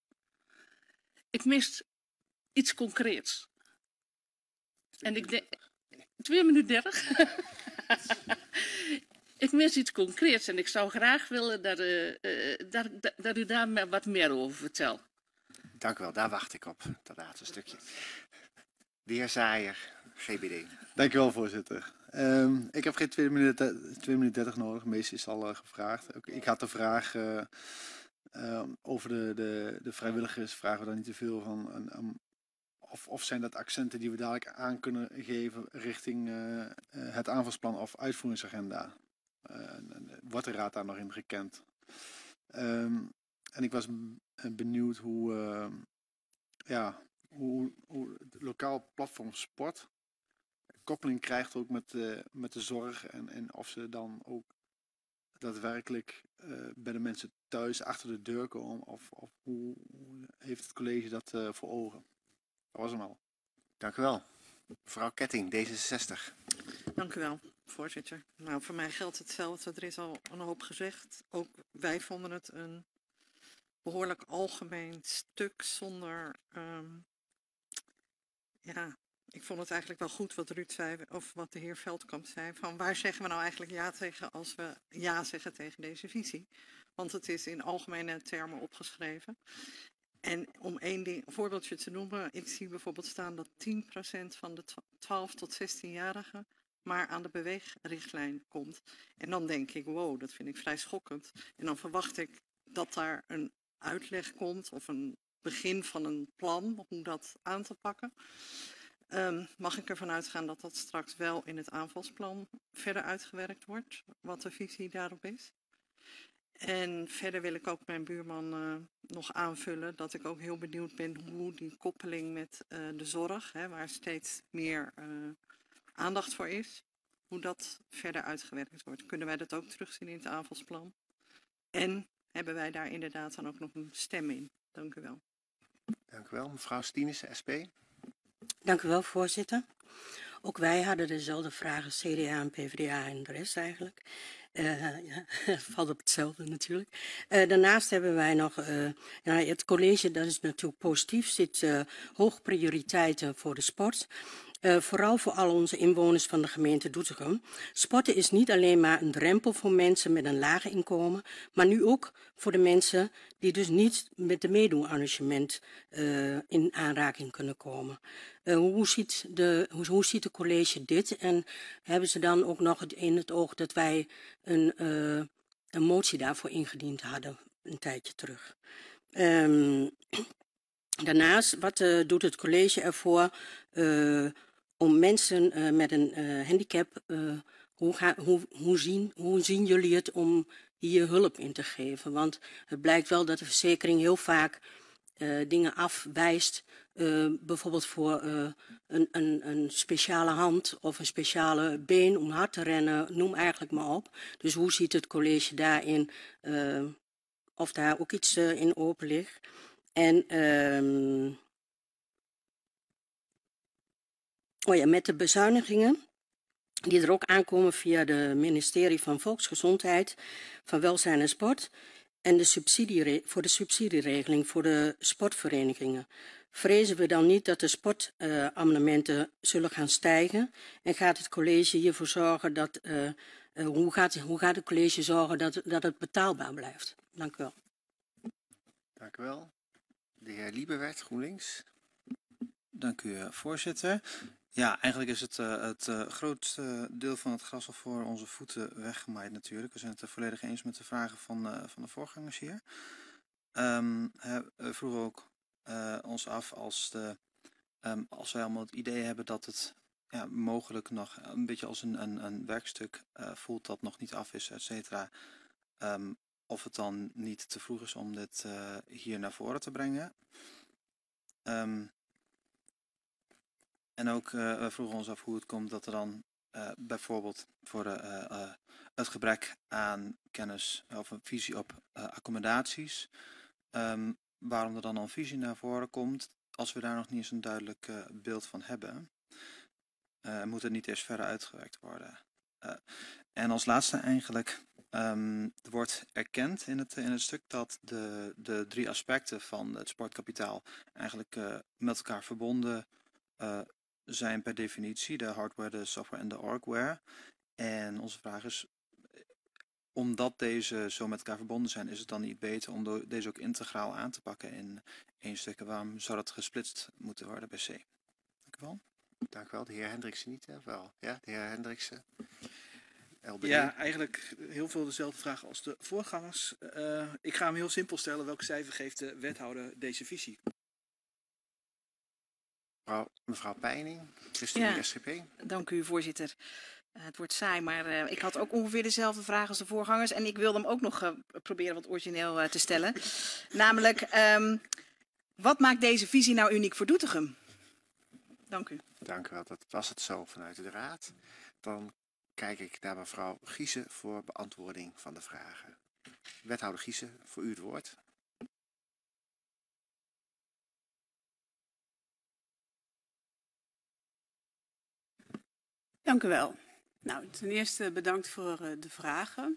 Ik mis iets concreets. En ik denk, twee minuten dertig. Ik mis iets concreets en ik zou graag willen dat, uh, uh, dat, dat, dat u daar wat meer over vertelt. Dank u wel, daar wacht ik op, dat laatste stukje. De heer Zaaier, G B D. Dank u wel, voorzitter. Um, ik heb geen twee minuten, twee minuten dertig nodig, meestal is al uh, gevraagd. Ik had de vraag uh, uh, over de, de, de vrijwilligers, vragen we daar niet te veel van. Um, um, of, of zijn dat accenten die we dadelijk aan kunnen geven richting uh, uh, het aanvalsplan of uitvoeringsagenda? Uh, wordt de raad daar nog in gekend? Um, en ik was benieuwd hoe, uh, ja, hoe, hoe het lokaal platform sport koppeling krijgt ook met, uh, met de zorg en, en of ze dan ook daadwerkelijk uh, bij de mensen thuis achter de deur komen of, of hoe, hoe heeft het college dat uh, voor ogen? Dat was hem al. Dank u wel. Mevrouw Ketting, D zesenzestig. Dank u wel, voorzitter. Nou, voor mij geldt hetzelfde. Er is al een hoop gezegd. Ook wij vonden het een behoorlijk algemeen stuk zonder... Um, ja, ik vond het eigenlijk wel goed wat Ruud zei, of wat de heer Veldkamp zei. Van waar zeggen we nou eigenlijk ja tegen als we ja zeggen tegen deze visie? Want het is in algemene termen opgeschreven. En om één ding, een voorbeeldje te noemen, ik zie bijvoorbeeld staan dat tien procent van de twaalf tot zestienjarigen maar aan de beweegrichtlijn komt. En dan denk ik, wow, dat vind ik vrij schokkend. En dan verwacht ik dat daar een uitleg komt of een begin van een plan hoe dat aan te pakken. Um, mag ik ervan uitgaan dat dat straks wel in het aanvalsplan verder uitgewerkt wordt, wat de visie daarop is? En verder wil ik ook mijn buurman uh, nog aanvullen dat ik ook heel benieuwd ben hoe die koppeling met uh, de zorg, hè, waar steeds meer uh, aandacht voor is, hoe dat verder uitgewerkt wordt. Kunnen wij dat ook terugzien in het aanvalsplan? En hebben wij daar inderdaad dan ook nog een stem in? Dank u wel. Dank u wel. Mevrouw Stienissen, S P. Dank u wel, voorzitter. Ook wij hadden dezelfde vragen, C D A en P v d A en de rest eigenlijk. Uh, ja, valt op hetzelfde natuurlijk. Uh, daarnaast hebben wij nog, uh, ja, het college, dat is natuurlijk positief, zit uh, hoog prioriteiten voor de sport. Uh, vooral voor al onze inwoners van de gemeente Doetinchem. Sporten is niet alleen maar een drempel voor mensen met een laag inkomen, maar nu ook voor de mensen die dus niet met de meedoenarrangement uh, in aanraking kunnen komen. Uh, hoe, ziet de, hoe, hoe ziet de college dit? En hebben ze dan ook nog in het oog dat wij een, uh, een motie daarvoor ingediend hadden een tijdje terug? Um, Daarnaast, wat uh, doet het college ervoor uh, om mensen uh, met een uh, handicap, uh, hoe, ga, hoe, hoe, zien, hoe zien jullie het om hier hulp in te geven? Want het blijkt wel dat de verzekering heel vaak uh, dingen afwijst. Uh, bijvoorbeeld voor uh, een, een, een speciale hand of een speciale been om hard te rennen, noem eigenlijk maar op. Dus hoe ziet het college daarin, uh, of daar ook iets uh, in open ligt? En uh, oh ja, met de bezuinigingen die er ook aankomen via het ministerie van Volksgezondheid, van Welzijn en Sport en de subsidie, voor de subsidieregeling voor de sportverenigingen. Vrezen we dan niet dat de sportabonnementen uh, zullen gaan stijgen? En gaat het college hiervoor zorgen dat, uh, uh, hoe, gaat, hoe gaat het college zorgen dat, dat het betaalbaar blijft? Dank u wel. Dank u wel. De heer Lieberwert, GroenLinks. Dank u, uh, voorzitter. Ja, eigenlijk is het uh, het uh, grootste deel van het gras al voor onze voeten weggemaaid natuurlijk. We zijn het er volledig eens met de vragen van, uh, van de voorgangers hier. Um, we vroegen ook uh, ons af als, de, um, als wij allemaal het idee hebben dat het ja, mogelijk nog een beetje als een, een, een werkstuk uh, voelt dat nog niet af is, et cetera. Um, of het dan niet te vroeg is om dit uh, hier naar voren te brengen. Um, En ook uh, we vroegen ons af hoe het komt dat er dan uh, bijvoorbeeld voor uh, uh, het gebrek aan kennis of een visie op uh, accommodaties, um, waarom er dan al een visie naar voren komt als we daar nog niet eens een duidelijk uh, beeld van hebben. Uh, moet het niet eerst verder uitgewerkt worden. Uh, en als laatste eigenlijk um, er wordt erkend in het, in het stuk dat de, de drie aspecten van het sportkapitaal eigenlijk uh, met elkaar verbonden uh, zijn per definitie, de hardware, de software en de orgware. En onze vraag is, omdat deze zo met elkaar verbonden zijn, is het dan niet beter om deze ook integraal aan te pakken in één stuk? Waarom zou dat gesplitst moeten worden bij C? Dank u wel. Dank u wel. De heer Hendriksen niet, hè? Wel. Ja, de heer Hendriksen. L B D. Ja, eigenlijk heel veel dezelfde vragen als de voorgangers. Uh, ik ga hem heel simpel stellen. Welk cijfer geeft de wethouder deze visie? Mevrouw, mevrouw Peining, ChristenUnie Ja, S G P. dank u voorzitter. Uh, het wordt saai, maar uh, ik had ook ongeveer dezelfde vraag als de voorgangers. En ik wilde hem ook nog uh, proberen wat origineel uh, te stellen. Namelijk, um, wat maakt deze visie nou uniek voor Doetinchem? Dank u. Dank u wel, dat was het zo vanuit de raad. Dan kijk ik naar mevrouw Giesen voor beantwoording van de vragen. Wethouder Giesen, voor u het woord. Dank u wel. Nou, ten eerste bedankt voor uh, de vragen.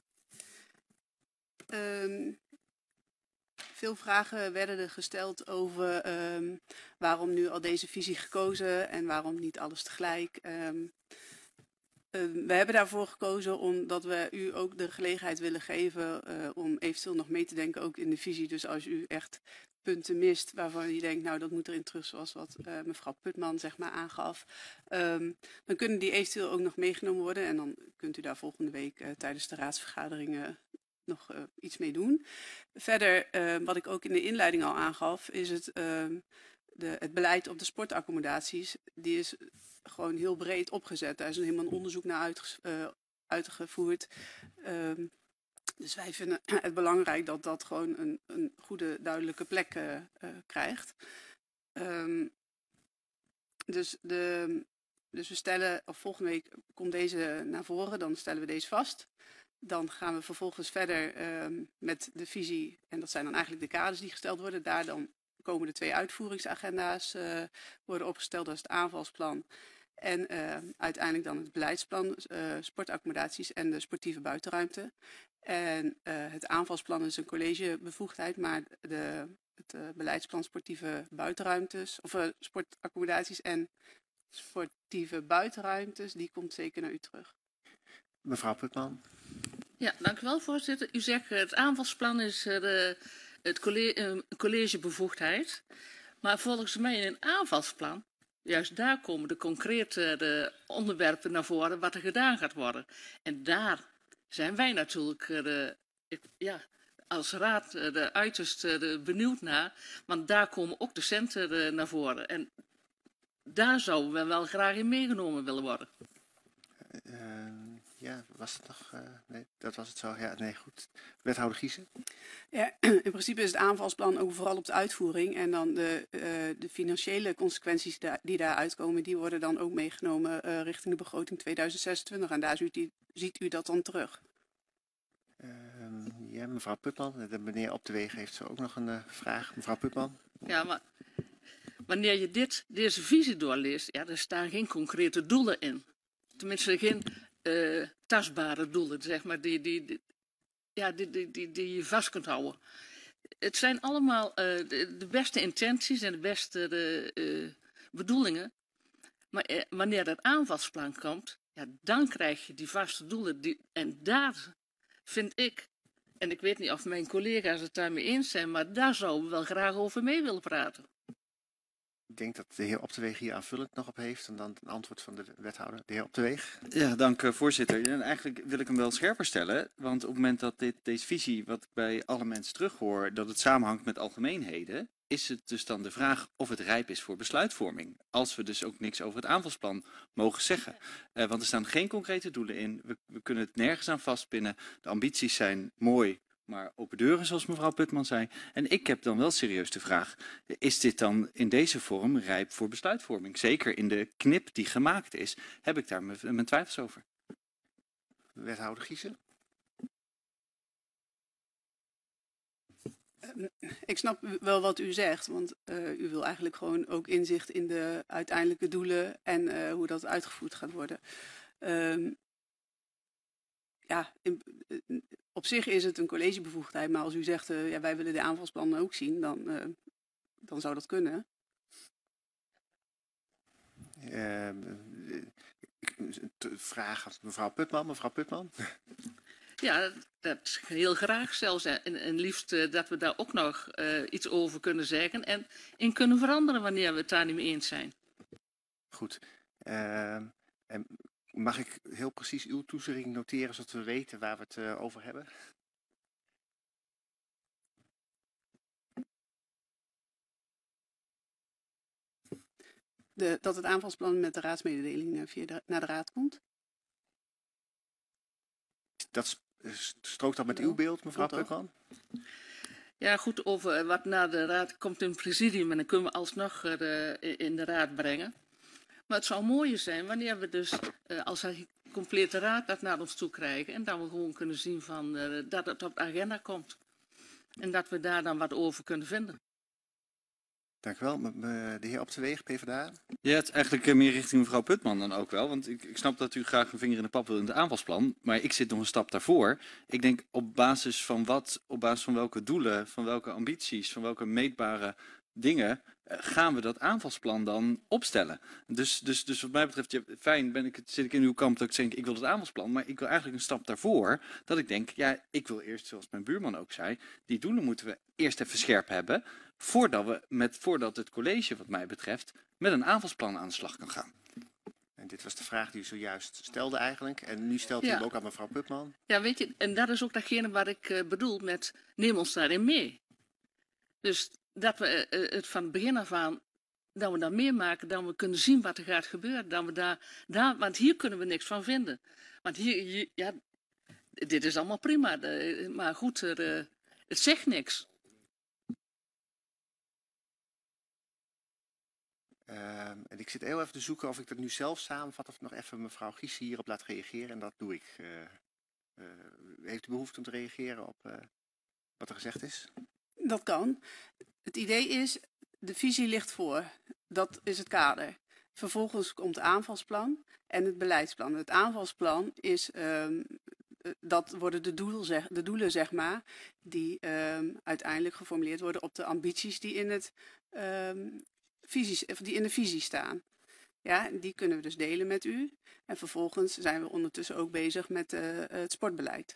Um, veel vragen werden er gesteld over um, waarom nu al deze visie gekozen en waarom niet alles tegelijk. Um, uh, we hebben daarvoor gekozen omdat we u ook de gelegenheid willen geven uh, om eventueel nog mee te denken, ook in de visie. Dus als u echt punten mist waarvan je denkt, nou dat moet erin terug, zoals wat uh, mevrouw Putman zeg maar aangaf, um, dan kunnen die eventueel ook nog meegenomen worden en dan kunt u daar volgende week uh, tijdens de raadsvergaderingen nog uh, iets mee doen. Verder, uh, wat ik ook in de inleiding al aangaf, is het, uh, de, het beleid op de sportaccommodaties, die is gewoon heel breed opgezet. Daar is een helemaal een onderzoek naar uitge, uh, uitgevoerd. Um, Dus wij vinden het belangrijk dat dat gewoon een, een goede, duidelijke plek uh, uh, krijgt. Um, dus, de, dus we stellen, of volgende week komt deze naar voren, dan stellen we deze vast. Dan gaan we vervolgens verder um, met de visie, en dat zijn dan eigenlijk de kaders die gesteld worden. Daar dan komen de twee uitvoeringsagenda's uh, worden opgesteld, dat is het aanvalsplan. En uh, uiteindelijk dan het beleidsplan, uh, sportaccommodaties en de sportieve buitenruimte. En uh, het aanvalsplan is een collegebevoegdheid, maar de, het uh, beleidsplan sportieve buitenruimtes, of uh, sportaccommodaties en sportieve buitenruimtes, die komt zeker naar u terug. Mevrouw Putman. Ja, dank u wel, voorzitter. U zegt het aanvalsplan is uh, de, het college, uh, collegebevoegdheid. Maar volgens mij in een aanvalsplan, juist daar komen de concrete de onderwerpen naar voren wat er gedaan gaat worden. En daar zijn wij natuurlijk de, ja, als raad de uiterst de benieuwd naar. Want daar komen ook de centen naar voren. En daar zouden we wel graag in meegenomen willen worden. Uh, ja, was het nog? Uh, nee, dat was het zo. Ja, nee, goed. Wethouder Giesen. Ja, in principe is het aanvalsplan ook vooral op de uitvoering. En dan de, uh, de financiële consequenties da die daaruit komen, die worden dan ook meegenomen uh, richting de begroting tweeduizend zesentwintig. En daar ziet u, ziet u dat dan terug. Uh, ja, mevrouw Putman. De meneer Op de Wegen heeft zo ook nog een uh, vraag. Mevrouw Putman. Ja, maar wanneer je dit, deze visie doorleest, ja, er staan geen concrete doelen in. Tenminste, geen uh, tastbare doelen, zeg maar, die, die, die, ja, die, die, die, die je vast kunt houden. Het zijn allemaal uh, de, de beste intenties en de beste de, uh, bedoelingen. Maar uh, wanneer dat aanvalsplan komt, ja, dan krijg je die vaste doelen. Die, en daar vind ik, en ik weet niet of mijn collega's het daarmee eens zijn, maar daar zouden we wel graag over mee willen praten. Ik denk dat de heer Op de Weeg hier aanvullend nog op heeft en dan een antwoord van de wethouder. De heer Op de Weeg. Ja, dank uh, voorzitter. En eigenlijk wil ik hem wel scherper stellen, want op het moment dat dit, deze visie, wat ik bij alle mensen terughoor, dat het samenhangt met algemeenheden, is het dus dan de vraag of het rijp is voor besluitvorming. Als we dus ook niks over het aanvalsplan mogen zeggen. Uh, want er staan geen concrete doelen in. We, we kunnen het nergens aan vastpinnen. De ambities zijn mooi, maar open deuren, zoals mevrouw Putman zei. En ik heb dan wel serieus de vraag, is dit dan in deze vorm rijp voor besluitvorming? Zeker in de knip die gemaakt is, heb ik daar mijn twijfels over. Wethouder Giesen. Ik snap wel wat u zegt, want uh, u wil eigenlijk gewoon ook inzicht in de uiteindelijke doelen en uh, hoe dat uitgevoerd gaat worden. Um, ja, in, in, op zich is het een collegebevoegdheid, maar als u zegt, uh, ja, wij willen de aanvalsplannen ook zien, dan, uh, dan zou dat kunnen. Uh, vraag aan mevrouw Putman, mevrouw Putman. Ja, dat heel graag zelfs. En, en liefst uh, dat we daar ook nog uh, iets over kunnen zeggen en in kunnen veranderen wanneer we het daar niet mee eens zijn. Goed. Uh, en mag ik heel precies uw toezegging noteren, zodat we weten waar we het uh, over hebben? De, dat het aanvalsplan met de raadsmededeling uh, via de, naar de raad komt? Dat strookt dat met uw beeld, mevrouw Putman? Ja, goed, over wat naar de raad komt in het presidium en dan kunnen we alsnog uh, in de raad brengen. Maar het zou mooier zijn wanneer we dus uh, als een complete raad dat naar ons toe krijgen en dan we gewoon kunnen zien van, uh, dat het op de agenda komt. En dat we daar dan wat over kunnen vinden. Dank u wel. De heer Op de Weeg, PvdA. Ja, het is eigenlijk meer richting mevrouw Putman dan ook wel. Want ik, ik snap dat u graag een vinger in de pap wil in het aanvalsplan. Maar ik zit nog een stap daarvoor. Ik denk op basis van wat, op basis van welke doelen, van welke ambities, van welke meetbare dingen gaan we dat aanvalsplan dan opstellen. Dus, dus, dus wat mij betreft, ja, fijn ben ik, zit ik in uw kamp dat ik denk, ik wil het aanvalsplan, maar ik wil eigenlijk een stap daarvoor, dat ik denk, ja, ik wil eerst, zoals mijn buurman ook zei, die doelen moeten we eerst even scherp hebben, voordat, we met, voordat het college, wat mij betreft, met een aanvalsplan aan de slag kan gaan. En dit was de vraag die u zojuist stelde eigenlijk, en nu stelt u ja. hem ook aan mevrouw Putman. Ja, weet je, en dat is ook datgene wat ik uh, bedoel met, neem ons daarin mee. Dus dat we uh, het van het begin af aan, dat we daar meer maken, dat we kunnen zien wat er gaat gebeuren. Dat we daar, daar, want hier kunnen we niks van vinden. Want hier, hier ja, dit is allemaal prima. De, maar goed, er, uh, het zegt niks. Uh, en ik zit heel even te zoeken of ik dat nu zelf samenvat of nog even mevrouw Giesen hierop laat reageren. En dat doe ik. Uh, uh, heeft u behoefte om te reageren op uh, wat er gezegd is? Dat kan. Het idee is, de visie ligt voor. Dat is het kader. Vervolgens komt het aanvalsplan en het beleidsplan. Het aanvalsplan is, um, dat worden de doelen, zeg, de doelen zeg maar, die um, uiteindelijk geformuleerd worden op de ambities die in, het, um, visies, die in de visie staan. Ja, die kunnen we dus delen met u. En vervolgens zijn we ondertussen ook bezig met uh, het sportbeleid.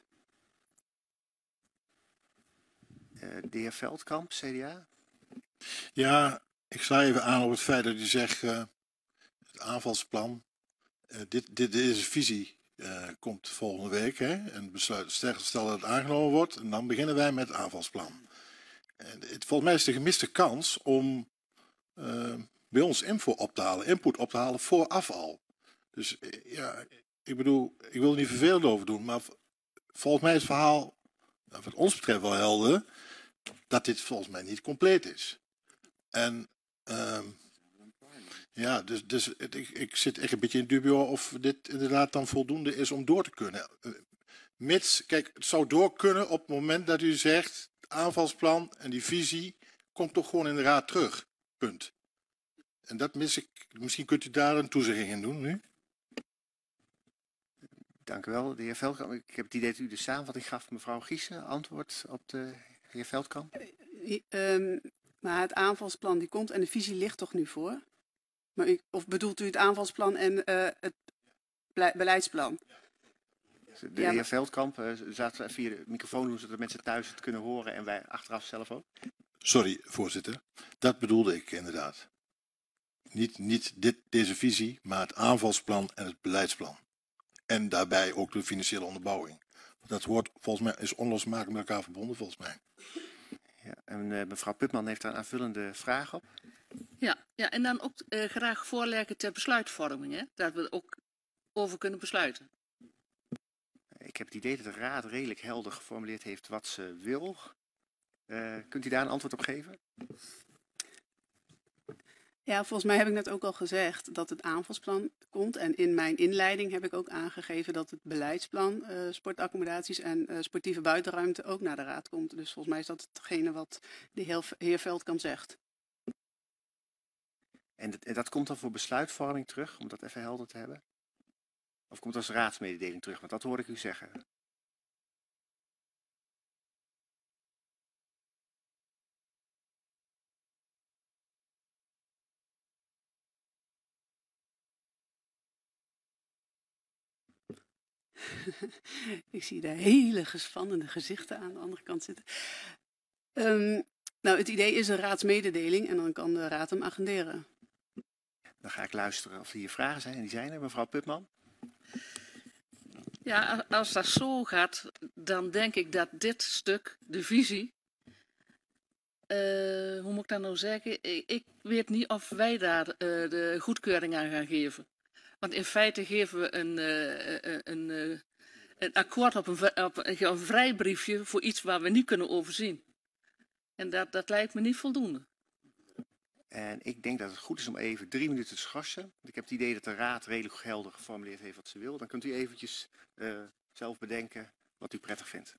Uh, de heer Veldkamp, C D A. Ja, ik sla even aan op het feit dat u zegt, uh, het aanvalsplan, uh, dit, dit, deze visie uh, komt volgende week, hè, en besluit, stel dat het aangenomen wordt, en dan beginnen wij met het aanvalsplan. En het, volgens mij is de gemiste kans om uh, bij ons info op te halen, input op te halen vooraf al. Dus eh, ja, ik bedoel, ik wil er niet vervelend over doen, maar v- volgens mij is het verhaal, nou, wat ons betreft wel helder, dat dit volgens mij niet compleet is. En ehm, ja, dus, dus het- ik, ik zit echt een beetje in dubio of dit inderdaad dan voldoende is om door te kunnen. Eh, Mits, kijk, het zou door kunnen op het moment dat u zegt, het aanvalsplan en die visie komt toch gewoon in de raad terug. Punt. En dat mis ik. Misschien kunt u daar een toezegging in doen nu. Dank u wel, de heer Veldkamp. Ik heb het idee dat u de samenvatting gaf, mevrouw Giesen, antwoord op de heer Veldkamp. I- ehm, maar het aanvalsplan die komt en de visie ligt toch nu voor? Maar u, of bedoelt u het aanvalsplan en eh, het blei- beleidsplan? De Ja, heer maar- Veldkamp uh, zaten via de microfoon doen, zodat mensen thuis het kunnen horen en wij achteraf zelf ook. Sorry, voorzitter. Dat bedoelde ik inderdaad. Niet, niet dit, deze visie, maar het aanvalsplan en het beleidsplan. En daarbij ook de financiële onderbouwing. Dat hoort volgens mij, is onlosmakelijk met elkaar verbonden volgens mij. Ja, en uh, mevrouw Putman heeft daar een aanvullende vraag op. Ja, ja en dan ook eh, graag voorleggen ter besluitvorming, hè? Dat we er ook over kunnen besluiten. Ik heb het idee dat de raad redelijk helder geformuleerd heeft wat ze wil. Uh, kunt u daar een antwoord op geven? Ja, volgens mij heb ik net ook al gezegd dat het aanvalsplan komt. En in mijn inleiding heb ik ook aangegeven dat het beleidsplan uh, sportaccommodaties en uh, sportieve buitenruimte ook naar de raad komt. Dus volgens mij is dat hetgene wat de heer, heer Veldkamp zegt. En dat, en dat komt dan voor besluitvorming terug, om dat even helder te hebben? Of komt als raadsmededeling terug? Want dat hoorde ik u zeggen. Ik zie daar hele gespannende gezichten aan de andere kant zitten. Um, nou, het idee is een raadsmededeling en dan kan de raad hem agenderen. Dan ga ik luisteren of er hier vragen zijn. En die zijn er, mevrouw Putman. Ja, als dat zo gaat, dan denk ik dat dit stuk, de visie, uh, hoe moet ik dat nou zeggen? Ik, ik weet niet of wij daar uh, de goedkeuring aan gaan geven. Want in feite geven we een, uh, een, uh, een akkoord op een, op een, een vrijbriefje voor iets waar we niet kunnen overzien. En dat, dat lijkt me niet voldoende. En ik denk dat het goed is om even drie minuten te schorsen. Want ik heb het idee dat de raad redelijk helder geformuleerd heeft wat ze wil. Dan kunt u eventjes uh, zelf bedenken wat u prettig vindt.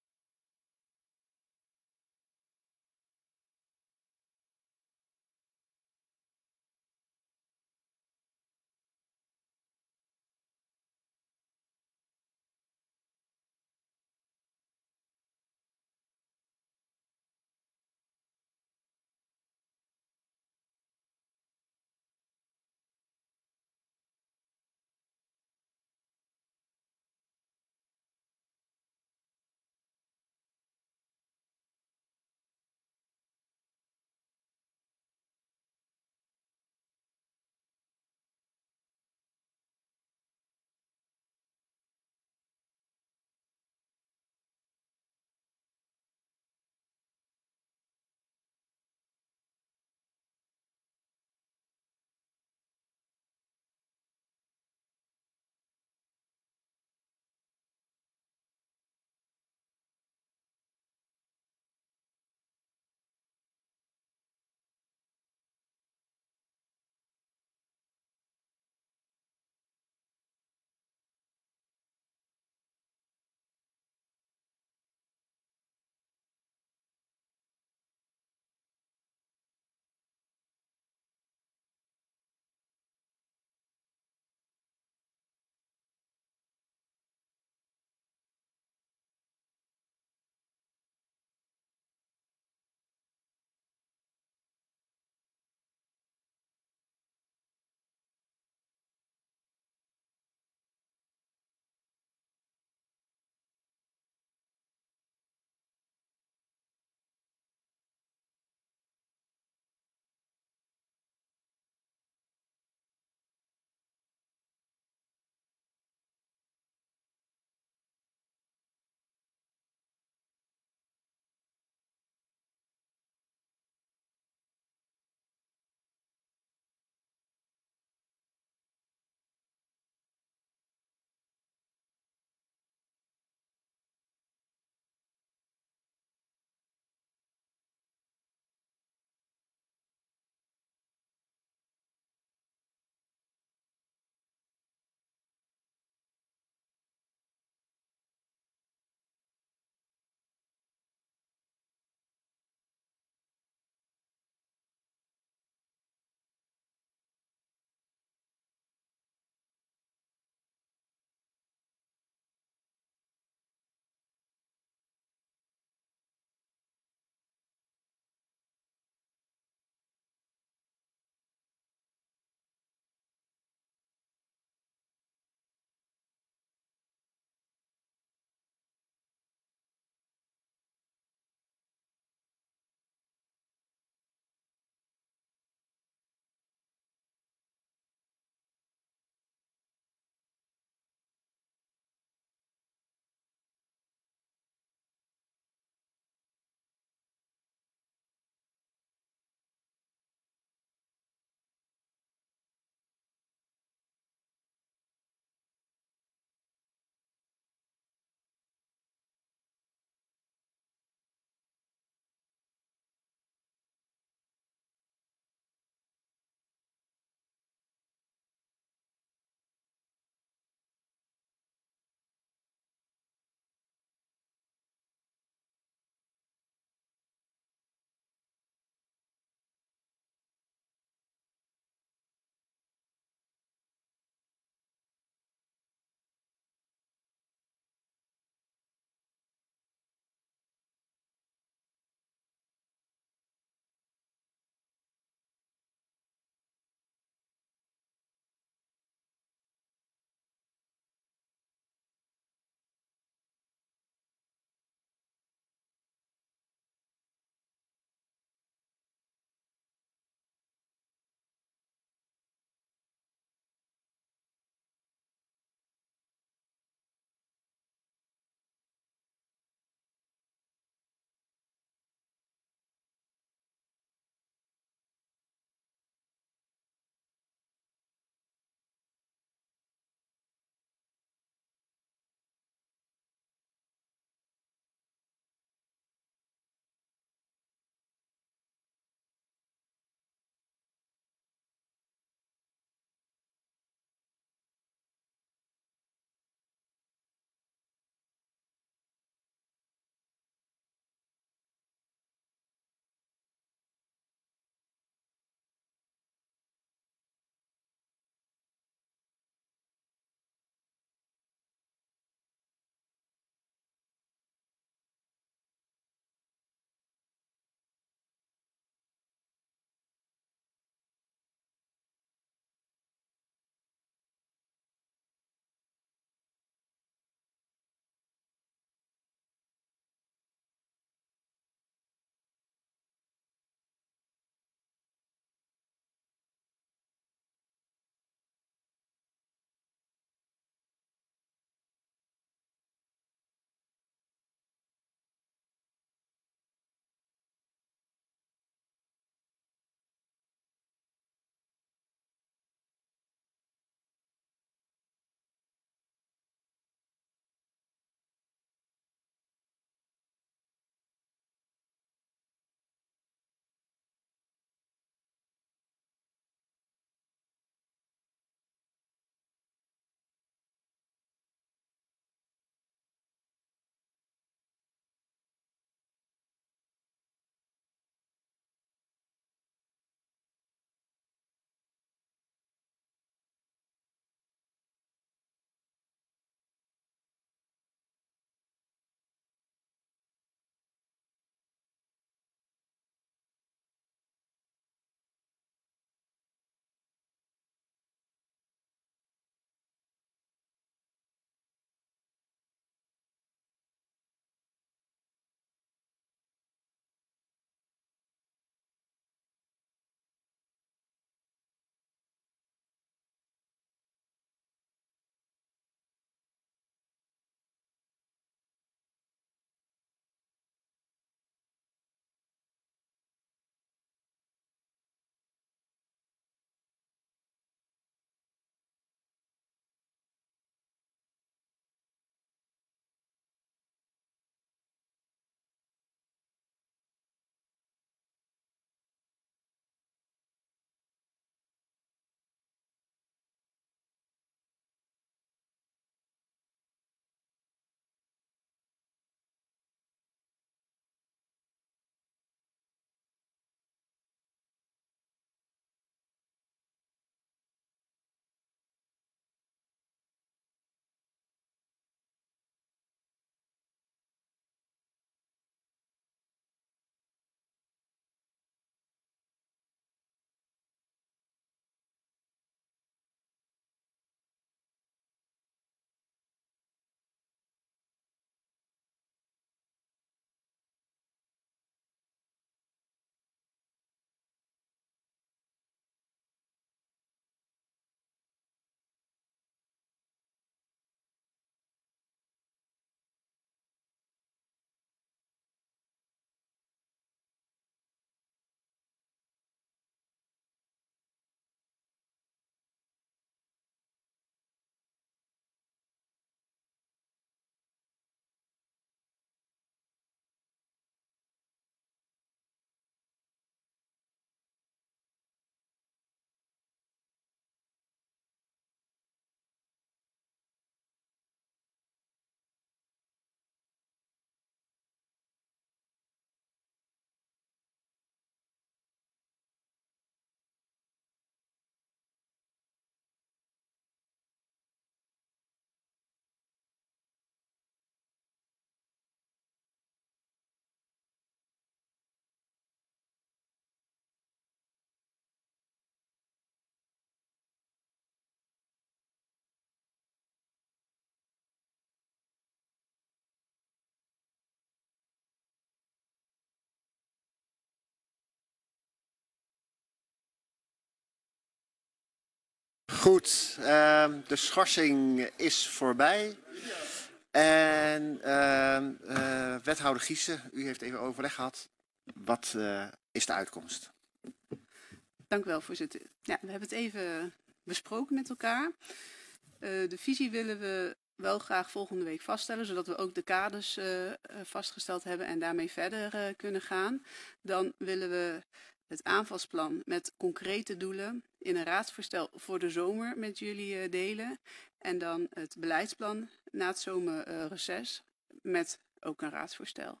Goed, ehm, de schorsing is voorbij. En ehm, eh, wethouder Giesen, u heeft even overleg gehad. Wat eh, is de uitkomst? Dank u wel, voorzitter. Ja, we hebben het even besproken met elkaar. Uh, de visie willen we wel graag volgende week vaststellen, zodat we ook de kaders uh, vastgesteld hebben en daarmee verder uh, kunnen gaan. Dan willen we het aanvalsplan met concrete doelen in een raadsvoorstel voor de zomer met jullie uh, delen. En dan het beleidsplan na het zomerreces met ook een raadsvoorstel.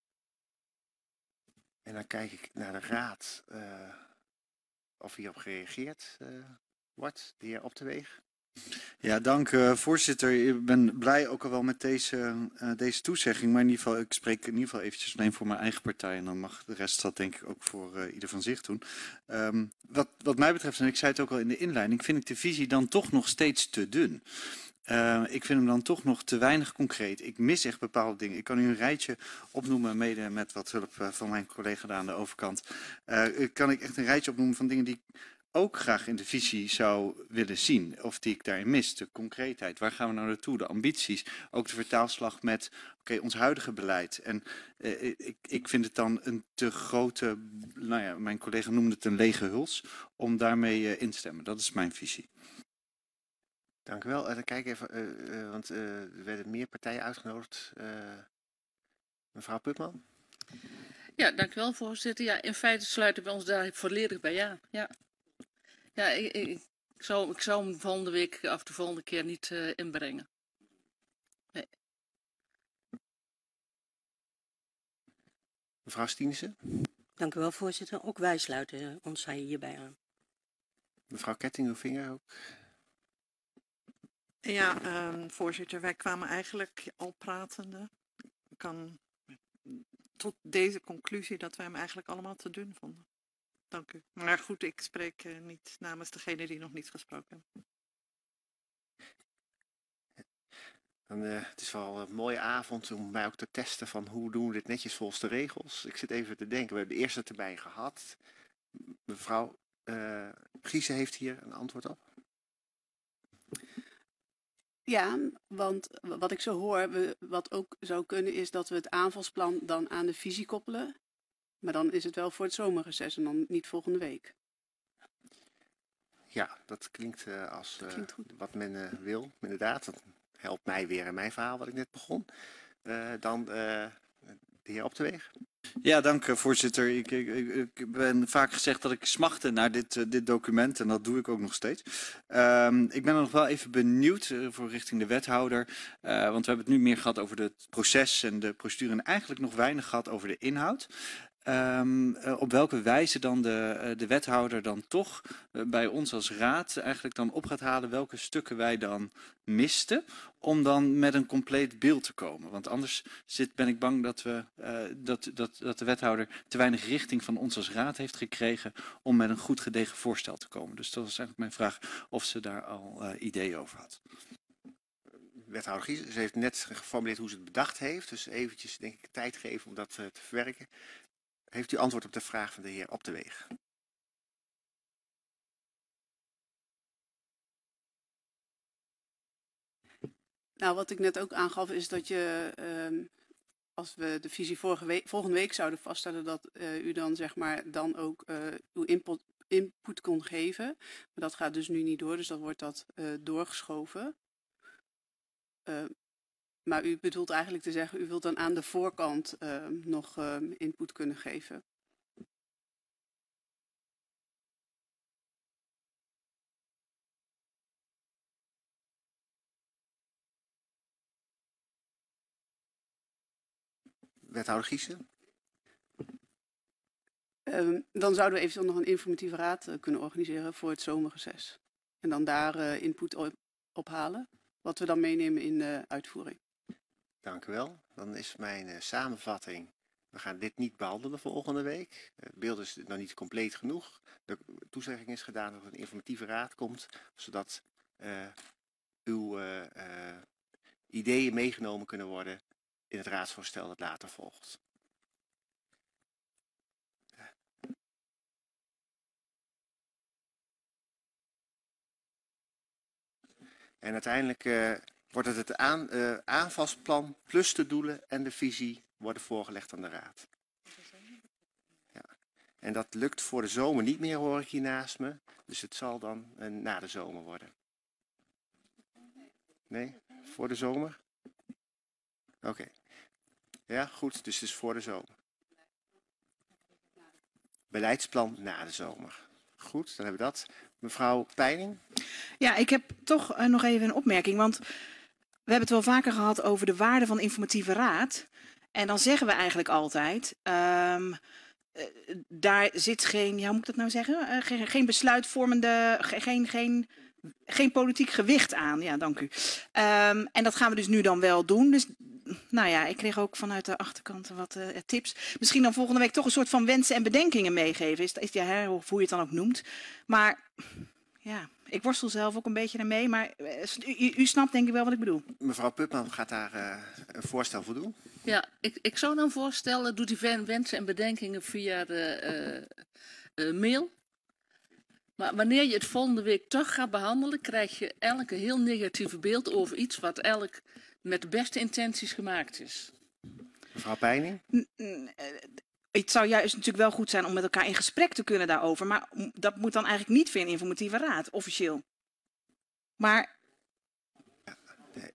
En dan kijk ik naar de raad uh, of hierop gereageerd uh, wordt, de heer Op de Weeg. Ja, dank uh, voorzitter. Ik ben blij ook al wel met deze, uh, deze toezegging. Maar in ieder geval, ik spreek in ieder geval eventjes alleen voor mijn eigen partij. En dan mag de rest dat denk ik ook voor uh, ieder van zich doen. Um, wat, wat mij betreft, en ik zei het ook al in de inleiding, vind ik de visie dan toch nog steeds te dun. Uh, ik vind hem dan toch nog te weinig concreet. Ik mis echt bepaalde dingen. Ik kan u een rijtje opnoemen, mede met wat hulp uh, van mijn collega daar aan de overkant. Uh, kan ik echt een rijtje opnoemen van dingen die ik ook graag in de visie zou willen zien. Of die ik daarin mis. De concreetheid. Waar gaan we nou naartoe? De ambities. Ook de vertaalslag met okay, ons huidige beleid. En uh, ik, ik vind het dan een te grote, nou ja, mijn collega noemde het een lege huls, om daarmee uh, in te stemmen. Dat is mijn visie. Dank u wel. En dan kijk even, uh, uh, want uh, er werden meer partijen uitgenodigd. Uh, mevrouw Putman. Ja, dank u wel, voorzitter. Ja, in feite sluiten we ons daar volledig bij aan. Ja, ja ik, ik, ik, zou, ik zou hem volgende week of de volgende keer niet uh, inbrengen. Nee. Mevrouw Stiensen. Dank u wel, voorzitter. Ook wij sluiten ons hierbij aan. Mevrouw Ketting, uw vinger ook. Ja, uh, voorzitter, wij kwamen eigenlijk al pratende. Ik kan tot deze conclusie dat wij hem eigenlijk allemaal te dun vonden. Dank u. Maar goed, ik spreek uh, niet namens degene die nog niet gesproken hebben. Dan, uh, het is wel een mooie avond om mij ook te testen van hoe doen we dit netjes volgens de regels. Ik zit even te denken, we hebben de eerste erbij gehad. Mevrouw uh, Giesen heeft hier een antwoord op. Ja, want wat ik zo hoor, we, wat ook zou kunnen is dat we het aanvalsplan dan aan de visie koppelen. Maar dan is het wel voor het zomerreces en dan niet volgende week. Ja, dat klinkt uh, als uh, klinkt goed. Wat men uh, wil, inderdaad. Dat helpt mij weer in mijn verhaal wat ik net begon. Uh, dan uh, de heer Op de Weeg. Ja, dank voorzitter. Ik, ik, ik ben vaak gezegd dat ik smachtte naar dit, uh, dit document en dat doe ik ook nog steeds. Um, ik ben er nog wel even benieuwd uh, voor richting de wethouder, uh, want we hebben het nu meer gehad over het proces en de procedure en eigenlijk nog weinig gehad over de inhoud. Um, uh, op welke wijze dan de, uh, de wethouder dan toch uh, bij ons als raad eigenlijk dan op gaat halen welke stukken wij dan misten, om dan met een compleet beeld te komen. Want anders zit, ben ik bang dat, we, uh, dat, dat, dat de wethouder te weinig richting van ons als raad heeft gekregen om met een goed gedegen voorstel te komen. Dus dat was eigenlijk mijn vraag of ze daar al uh, ideeën over had. Wethouder Giesen, ze heeft net geformuleerd hoe ze het bedacht heeft. Dus eventjes denk ik tijd geven om dat uh, te verwerken. Heeft u antwoord op de vraag van de heer Op de Weeg? Nou, wat ik net ook aangaf is dat je, uh, als we de visie vorige week, volgende week zouden vaststellen, dat uh, u dan zeg maar dan ook uh, uw input, input kon geven. Maar dat gaat dus nu niet door, dus dan wordt dat uh, doorgeschoven. Uh, Maar u bedoelt eigenlijk te zeggen, u wilt dan aan de voorkant uh, nog uh, input kunnen geven. Wethouder Giesen? Uh, dan zouden we eventueel nog een informatieve raad uh, kunnen organiseren voor het zomerreces. En dan daar uh, input op, ophalen, wat we dan meenemen in de uitvoering. Dank u wel. Dan is mijn uh, samenvatting. We gaan dit niet behandelen volgende week. Het beeld is nog niet compleet genoeg. De toezegging is gedaan dat er een informatieve raad komt, zodat uh, uw uh, uh, ideeën meegenomen kunnen worden in het raadsvoorstel dat later volgt. En uiteindelijk uh, wordt het het aan, uh, aanvalsplan plus de doelen en de visie worden voorgelegd aan de raad. Ja. En dat lukt voor de zomer niet meer, hoor ik hier naast me. Dus het zal dan uh, na de zomer worden. Nee, voor de zomer? Oké. Okay. Ja, goed. Dus het is voor de zomer. Beleidsplan na de zomer. Goed, dan hebben we dat. Mevrouw Peining? Ja, ik heb toch uh, nog even een opmerking. Want we hebben het wel vaker gehad over de waarde van informatieve raad. En dan zeggen we eigenlijk altijd... Um, uh, daar zit geen, ja, hoe moet ik dat nou zeggen? Uh, geen, geen besluitvormende... Geen, geen, geen politiek gewicht aan. Ja, dank u. Um, en dat gaan we dus nu dan wel doen. Dus... Nou ja, ik kreeg ook vanuit de achterkant wat uh, tips. Misschien dan volgende week toch een soort van wensen en bedenkingen meegeven. Is, is, ja, hè, of hoe je het dan ook noemt. Maar ja, ik worstel zelf ook een beetje ermee. Maar uh, u, u snapt denk ik wel wat ik bedoel. Mevrouw Putman gaat daar uh, een voorstel voor doen. Ja, ik, ik zou dan voorstellen, doe die wensen en bedenkingen via de uh, uh, mail. Maar wanneer je het volgende week toch gaat behandelen, krijg je elke heel negatieve beeld over iets wat elk... met de beste intenties gemaakt is. Mevrouw Peining? Het zou juist natuurlijk wel goed zijn om met elkaar in gesprek te kunnen daarover. Maar dat moet dan eigenlijk niet via een informatieve raad, officieel. Maar... Ja, nee.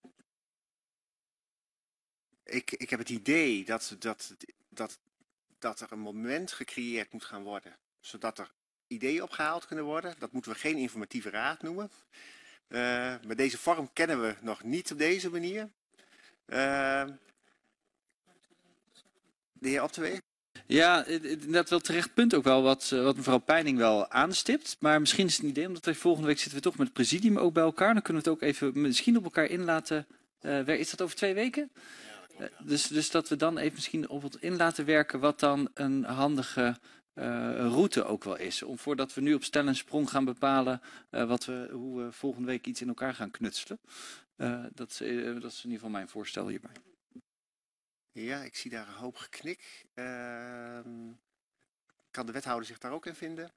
ik, ik heb het idee dat, dat, dat, dat er een moment gecreëerd moet gaan worden. Zodat er ideeën opgehaald kunnen worden. Dat moeten we geen informatieve raad noemen. Uh, maar deze vorm kennen we nog niet op deze manier. Uh, de heer Opteweeg? Ja, inderdaad wel terecht punt ook wel wat, wat mevrouw Peining wel aanstipt. Maar misschien is het een idee, omdat we volgende week zitten we toch met het presidium ook bij elkaar. Dan kunnen we het ook even misschien op elkaar in laten uh, is dat over twee weken? Uh, dus, dus dat we dan even misschien op het in laten werken wat dan een handige... Uh, route ook wel is. Om voordat we nu op stel en sprong gaan bepalen uh, wat we, hoe we volgende week iets in elkaar gaan knutselen. Uh, dat, uh, dat is in ieder geval mijn voorstel hierbij. Ja, ik zie daar een hoop geknik. Uh, kan de wethouder zich daar ook in vinden?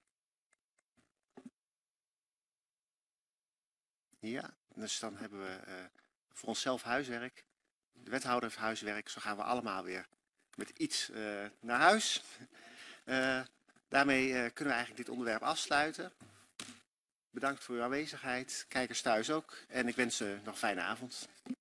Ja, dus dan hebben we uh, voor onszelf huiswerk. De wethouder heeft huiswerk, zo gaan we allemaal weer met iets uh, naar huis. Uh, daarmee uh, kunnen we eigenlijk dit onderwerp afsluiten. Bedankt voor uw aanwezigheid, kijkers thuis ook. En ik wens u nog een fijne avond.